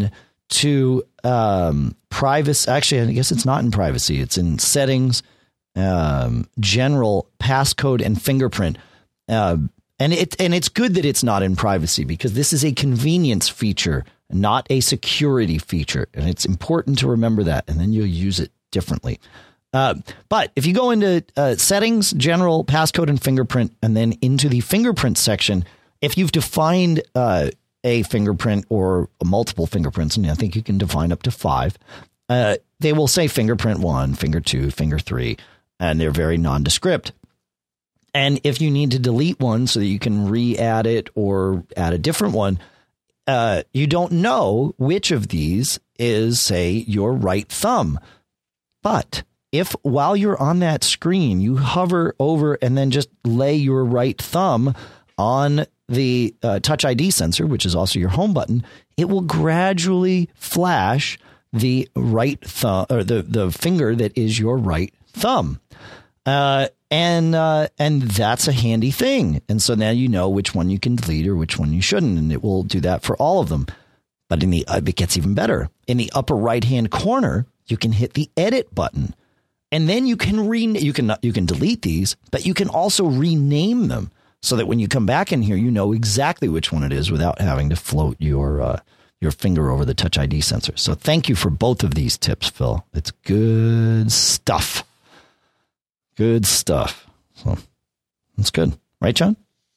to um, privacy. Actually, I guess it's not in privacy. It's in settings, um, general, passcode, and fingerprint. Uh, and it and it's good that it's not in privacy because this is a convenience feature, not a security feature. And it's important to remember that. And then you'll use it differently. Uh, but if you go into uh, settings, general, passcode, and fingerprint, and then into the fingerprint section, if you've defined uh, a fingerprint or multiple fingerprints, and I think you can define up to five, uh, they will say fingerprint one, finger two, finger three, and they're very nondescript. And if you need to delete one so that you can re-add it or add a different one, uh, you don't know which of these is, say, your right thumb. But if while you're on that screen, you hover over and then just lay your right thumb on the uh, Touch I D sensor, which is also your home button, it will gradually flash the right thumb or the, the finger that is your right thumb. Uh, and uh, and that's a handy thing. And so now you know which one you can delete or which one you shouldn't. And it will do that for all of them. But in the uh, it gets even better. In the upper right hand corner, you can hit the edit button. And then you can re you can you can delete these, but you can also rename them so that when you come back in here, you know exactly which one it is without having to float your uh, your finger over the Touch I D sensor. So thank you for both of these tips, Phil. It's good stuff. Good stuff. So that's good. Right, John?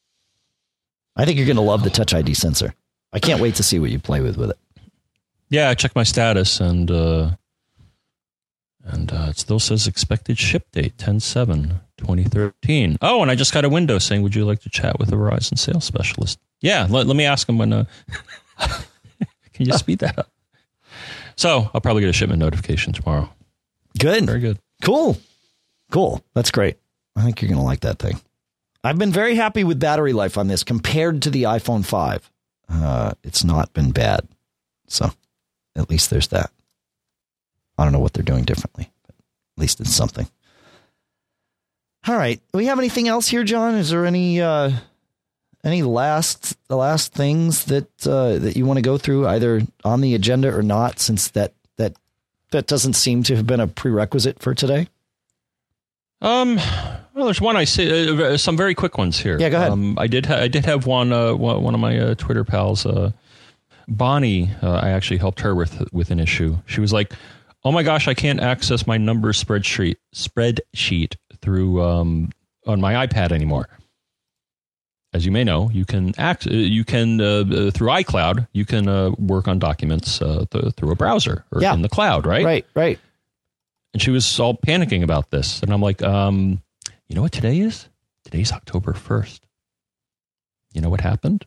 I think you're going to love the Touch I D sensor. I can't wait to see what you play with with it. Yeah, I checked my status, and uh, and uh, it still says expected ship date, ten seven twenty thirteen. Oh, and I just got a window saying, would you like to chat with a Verizon sales specialist? Yeah, let, let me ask him when... Uh, can you speed that up? So I'll probably get a shipment notification tomorrow. Good. Very good. Cool. Cool. That's great. I think you're going to like that thing. I've been very happy with battery life on this compared to the iPhone five. Uh, it's not been bad. So at least there's that. I don't know what they're doing differently, but at least it's something. All right. Do we have anything else here, John? Is there any uh, any last the last things that uh, that you want to go through, either on the agenda or not, since that that that doesn't seem to have been a prerequisite for today? Um, well, there's one I see, uh, some very quick ones here. Yeah, go ahead. Um, I did, ha- I did have one, uh, one of my uh, Twitter pals, uh, Bonnie. Uh, I actually helped her with with an issue. She was like, "Oh my gosh, I can't access my numbers spreadsheet spreadsheet through um on my iPad anymore." As you may know, you can act, you can uh, uh, through iCloud, you can uh, work on documents uh, th- through a browser or yeah. in the cloud, right? Right, right. And she was all panicking about this. And I'm like, um, you know what today is? Today's October first. You know what happened?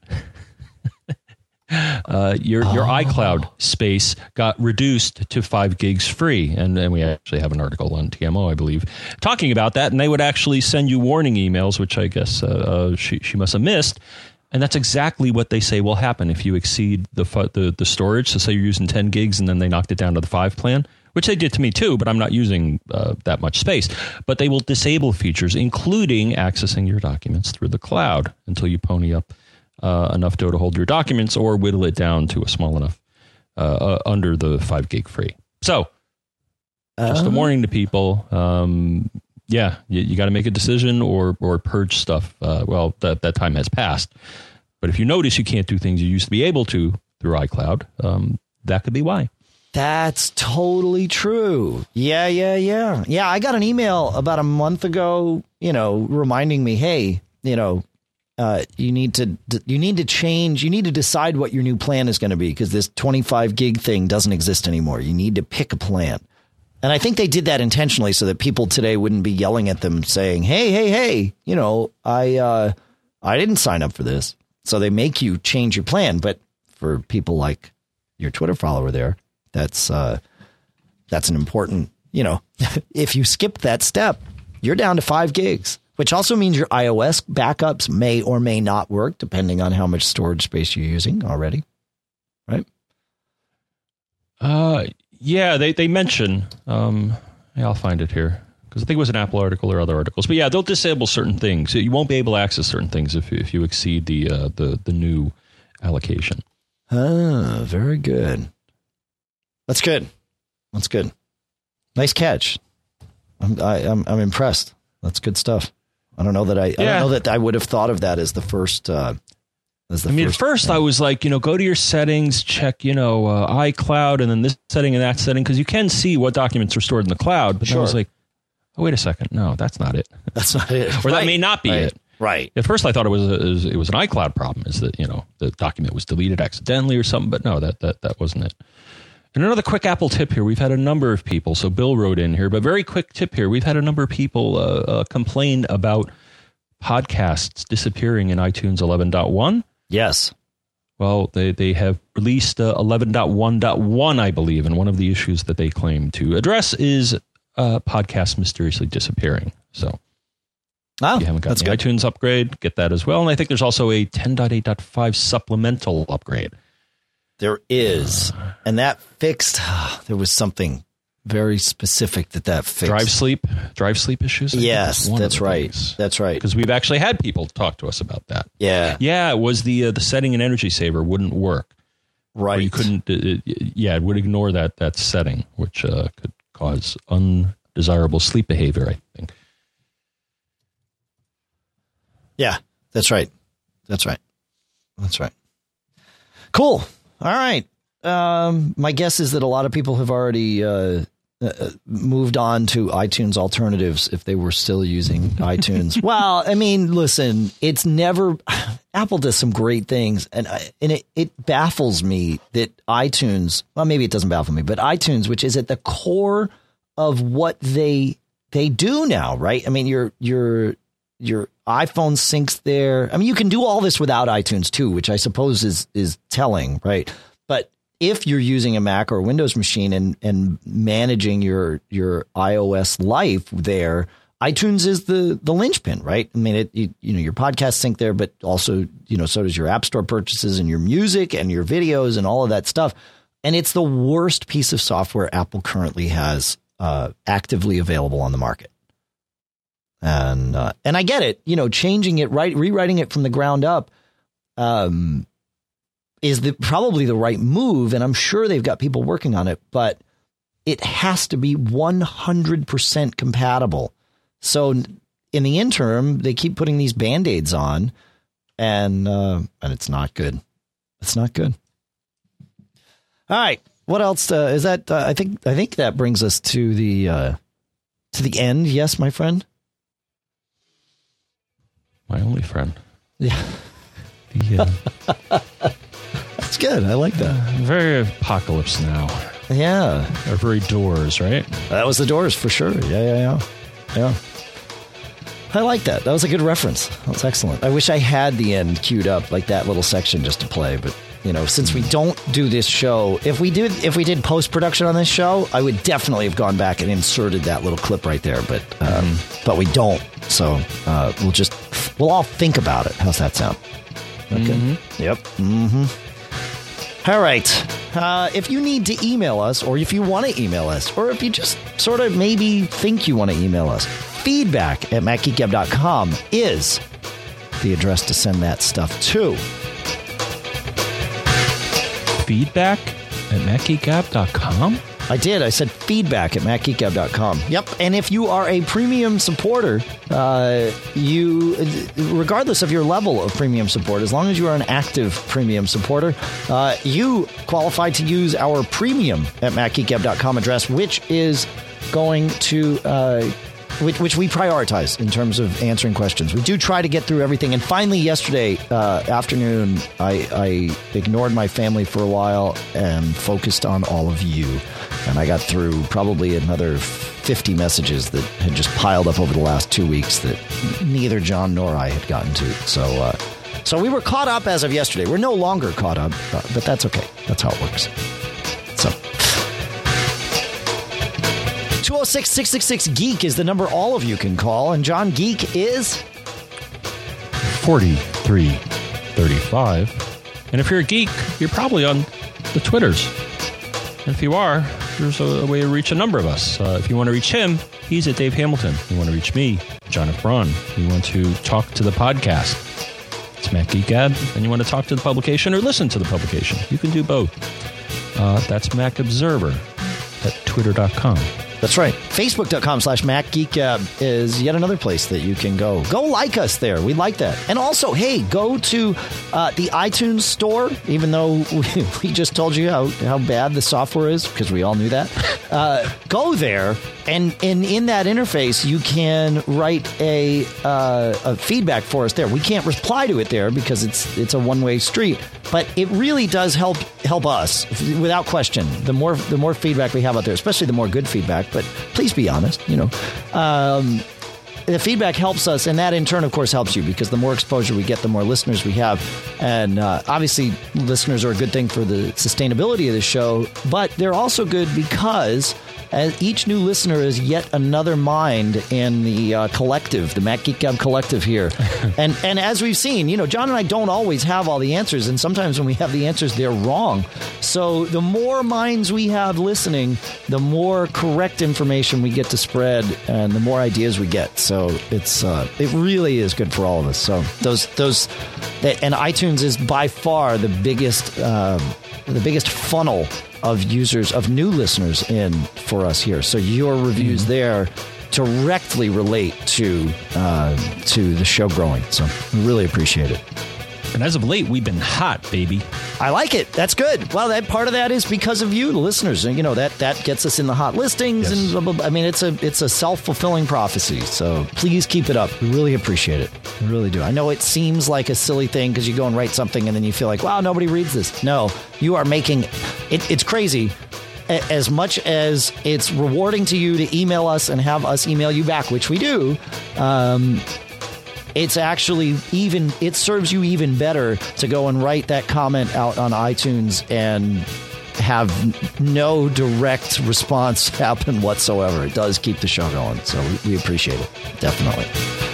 uh, your your oh. iCloud space got reduced to five gigs free. And, and we actually have an article on T M O, I believe, talking about that. And they would actually send you warning emails, which I guess uh, uh, she, she must have missed. And that's exactly what they say will happen if you exceed the, the, the storage. So say you're using ten gigs and then they knocked it down to the five plan. Which they did to me too, but I'm not using uh, that much space. But they will disable features, including accessing your documents through the cloud until you pony up uh, enough dough to hold your documents or whittle it down to a small enough uh, uh, under the five gig free. So just uh, a warning to people. Um, yeah, you, you got to make a decision or or purge stuff. Uh, well, that, that time has passed. But if you notice you can't do things you used to be able to through iCloud, um, that could be why. That's totally true. Yeah, yeah, yeah. Yeah, I got an email about a month ago, you know, reminding me, hey, you know, uh, you need to you need to change. You need to decide what your new plan is going to be because this twenty-five gig thing doesn't exist anymore. You need to pick a plan. And I think they did that intentionally so that people today wouldn't be yelling at them saying, hey, hey, hey, you know, I uh, I didn't sign up for this. So they make you change your plan. But for people like your Twitter follower there, That's uh, that's an important, you know, if you skip that step, you're down to five gigs, which also means your iOS backups may or may not work, depending on how much storage space you're using already. Right? Uh, yeah, they, they mention, um, yeah, I'll find it here because I think it was an Apple article or other articles. But yeah, they'll disable certain things. You won't be able to access certain things if, if you exceed the, uh, the, the new allocation. Ah, very good. That's good. That's good. Nice catch. I'm I, I'm I'm impressed. That's good stuff. I don't know that I, yeah. I don't know that I would have thought of that as the first. Uh, as the I mean, first at first thing. I was like, you know, go to your settings, check, you know, uh, iCloud, and then this setting and that setting, because you can see what documents are stored in the cloud. But sure. then I was like, oh, wait a second, no, that's not it. That's not it. Or right. that may not be right. it. Right. At first I thought it was, a, it was it was an iCloud problem, is that, you know, the document was deleted accidentally or something. But no, that that that wasn't it. And another quick Apple tip here. We've had a number of people. So Bill wrote in here, but very quick tip here. We've had a number of people uh, uh, complain about podcasts disappearing in iTunes eleven point one. Yes. Well, they, they have released uh, eleven point one point one, I believe. And one of the issues that they claim to address is uh, podcasts mysteriously disappearing. So oh, if you haven't got the good. iTunes upgrade, get that as well. And I think there's also a ten point eight point five supplemental upgrade. There is, and that fixed. There was something very specific that that fixed. Drive sleep, drive sleep issues. I yes, that's right. Things. That's right. Because we've actually had people talk to us about that. Yeah, yeah. It was the uh, the setting in Energy Saver wouldn't work. Right. Or you couldn't. Uh, yeah, it would ignore that that setting, which uh, could cause undesirable sleep behavior, I think. Yeah, that's right. That's right. That's right. Cool. All right. Um, my guess is that a lot of people have already uh, uh, moved on to iTunes alternatives if they were still using iTunes. Well, I mean, listen, it's never Apple does some great things, and I, and it, it baffles me that iTunes. Well, maybe it doesn't baffle me, but iTunes, which is at the core of what they they do now, right? I mean, your your your iPhone syncs there. I mean, you can do all this without iTunes too, which I suppose is is telling, right? But if you're using a Mac or a Windows machine and and managing your your iOS life there, iTunes is the the linchpin, right? I mean, it you, you know your podcast sync there, but also you know so does your App Store purchases and your music and your videos and all of that stuff. And it's the worst piece of software Apple currently has uh, actively available on the market. And uh, and I get it, you know, changing it, right, rewriting it from the ground up, um, is the probably the right move, and I'm sure they've got people working on it. But it has to be one hundred percent compatible. So in the interim, they keep putting these Band-Aids on, and uh, and it's not good. It's not good. All right, what else uh, is that? Uh, I think I think that brings us to the uh, to the end. Yes, my friend. My only friend. Yeah. The, uh, That's good. I like that. Uh, very Apocalypse Now. Yeah. Or very Doors, right? That was the Doors for sure. Yeah, yeah, yeah. Yeah. I like that. That was a good reference. That was excellent. I wish I had the end queued up, like that little section just to play, but you know, since we don't do this show, if we did if we did post-production on this show, I would definitely have gone back and inserted that little clip right there, but um, mm-hmm. but we don't. So uh, we'll just we'll all think about it. How's that sound? Okay. Mm-hmm. Yep. Mm-hmm. All right. Uh, if you need to email us, or if you want to email us, or if you just sort of maybe think you want to email us, feedback at mac geek gab dot com is the address to send that stuff to. Feedback at mac geek gab dot com? I did. I said feedback at mac geek gab dot com. Yep. And if you are a premium supporter, uh, you, regardless of your level of premium support, as long as you are an active premium supporter, uh, you qualify to use our premium at mac geek gab dot com address, which is going to... Uh, Which, which we prioritize in terms of answering questions. We do try to get through everything. And finally, yesterday uh, afternoon, I, I ignored my family for a while and focused on all of you. And I got through probably another fifty messages that had just piled up over the last two weeks that neither John nor I had gotten to. So, uh, so we were caught up as of yesterday. We're no longer caught up, uh, but that's okay. That's how it works. So... two oh six, six six six, geek is the number all of you can call, and John Geek is forty-three thirty-five. And if you're a geek, you're probably on the Twitters. And if you are, there's a, a way to reach a number of us. Uh, if you want to reach him, he's at Dave Hamilton. If you want to reach me, John F. Braun. If you want to talk to the podcast, it's Mac Geek Gab. And you want to talk to the publication or listen to the publication, you can do both. Uh, that's Mac Observer at twitter dot com. That's right. Facebook.com slash MacGeekGab is yet another place that you can go. Go like us there. We like that. And also, hey, go to uh, the iTunes store, even though we, we just told you how, how bad the software is, because we all knew that. Uh, go there, and, and in that interface, you can write a, uh, a feedback for us there. We can't reply to it there because it's it's a one-way street. But it really does help help us, without question. The more the more feedback we have out there, especially the more good feedback, but please be honest, you know. Um, the feedback helps us, and that in turn, of course, helps you, because the more exposure we get, the more listeners we have. And uh, obviously, listeners are a good thing for the sustainability of the show, but they're also good because as each new listener is yet another mind in the uh, collective, the Mac Geek Gab collective here. and and as we've seen, you know, John and I don't always have all the answers, and sometimes when we have the answers, they're wrong. So the more minds we have listening, the more correct information we get to spread, and the more ideas we get. So it's uh, it really is good for all of us. So those those and iTunes is by far the biggest uh, the biggest funnel of users, of new listeners in for us here. So your reviews mm-hmm. there directly relate to uh, to the show growing. So we really appreciate it. And as of late, we've been hot, baby. I like it. That's good. Well, that part of that is because of you, the listeners. And you know, that that gets us in the hot listings. Yes. And blah, blah, blah. I mean, it's a it's a self-fulfilling prophecy. So please keep it up. We really appreciate it. We really do. I know it seems like a silly thing because you go and write something and then you feel like, wow, nobody reads this. No, you are making it. It's crazy. As much as it's rewarding to you to email us and have us email you back, which we do, um, it's actually even, it serves you even better to go and write that comment out on iTunes and have no direct response happen whatsoever. It does keep the show going, so we, we appreciate it, definitely.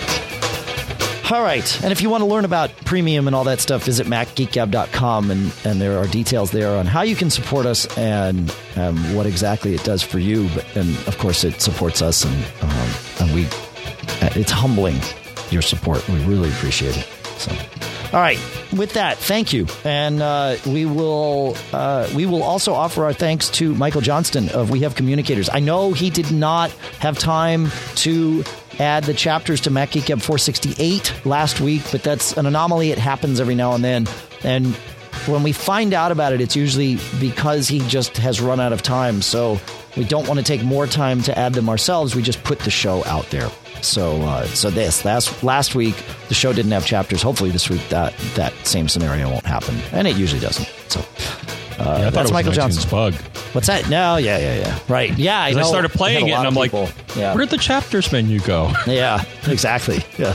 All right, and if you want to learn about premium and all that stuff, visit Mac Geek Gab dot com, and, and there are details there on how you can support us and um, what exactly it does for you. But, and, of course, it supports us, and, um, and we it's humbling, your support. We really appreciate it. So, all right, with that, thank you. And uh, we will uh, we will also offer our thanks to Michael Johnston of We Have Communicators. I know he did not have time to add the chapters to Mac Geek Gab four sixty-eight last week, but that's an anomaly. It happens every now and then. And when we find out about it, it's usually because he just has run out of time. So we don't want to take more time to add them ourselves. We just put the show out there. So uh, so this, last, last week, the show didn't have chapters. Hopefully this week that, that same scenario won't happen. And it usually doesn't. So uh, yeah, I thought that's it was Michael Johnson's bug. What's that? No, yeah, yeah, yeah. Right. Yeah, I know. I started playing it and I'm like, yeah. Where'd the chapters menu go? Yeah, exactly. Yeah.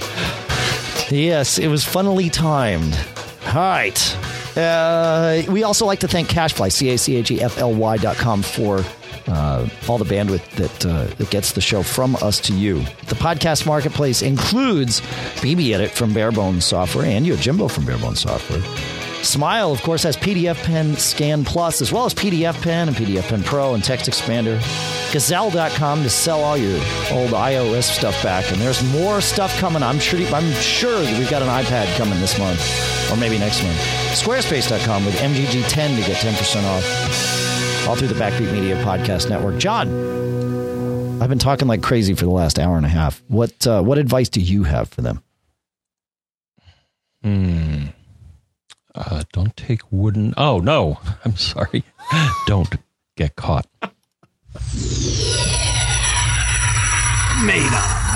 Yes, it was funnily timed. All right. Uh, we also like to thank Cachefly, C A C H E F L Y dot com, for uh, all the bandwidth that, uh, that gets the show from us to you. The podcast marketplace includes B B Edit from Barebones Software and Yojimbo from Barebones Software. Smile, of course, has P D F Pen Scan Plus, as well as P D F Pen and P D F Pen Pro and Text Expander. Gazelle dot com to sell all your old iOS stuff back. And there's more stuff coming. I'm sure I'm sure that we've got an iPad coming this month, or maybe next month. Squarespace dot com with M G G ten to get ten percent off. All through the Backbeat Media Podcast Network. John, I've been talking like crazy for the last hour and a half. What uh, what advice do you have for them? Hmm. Uh, don't take wooden... Oh, no. I'm sorry. Don't get caught. Made up.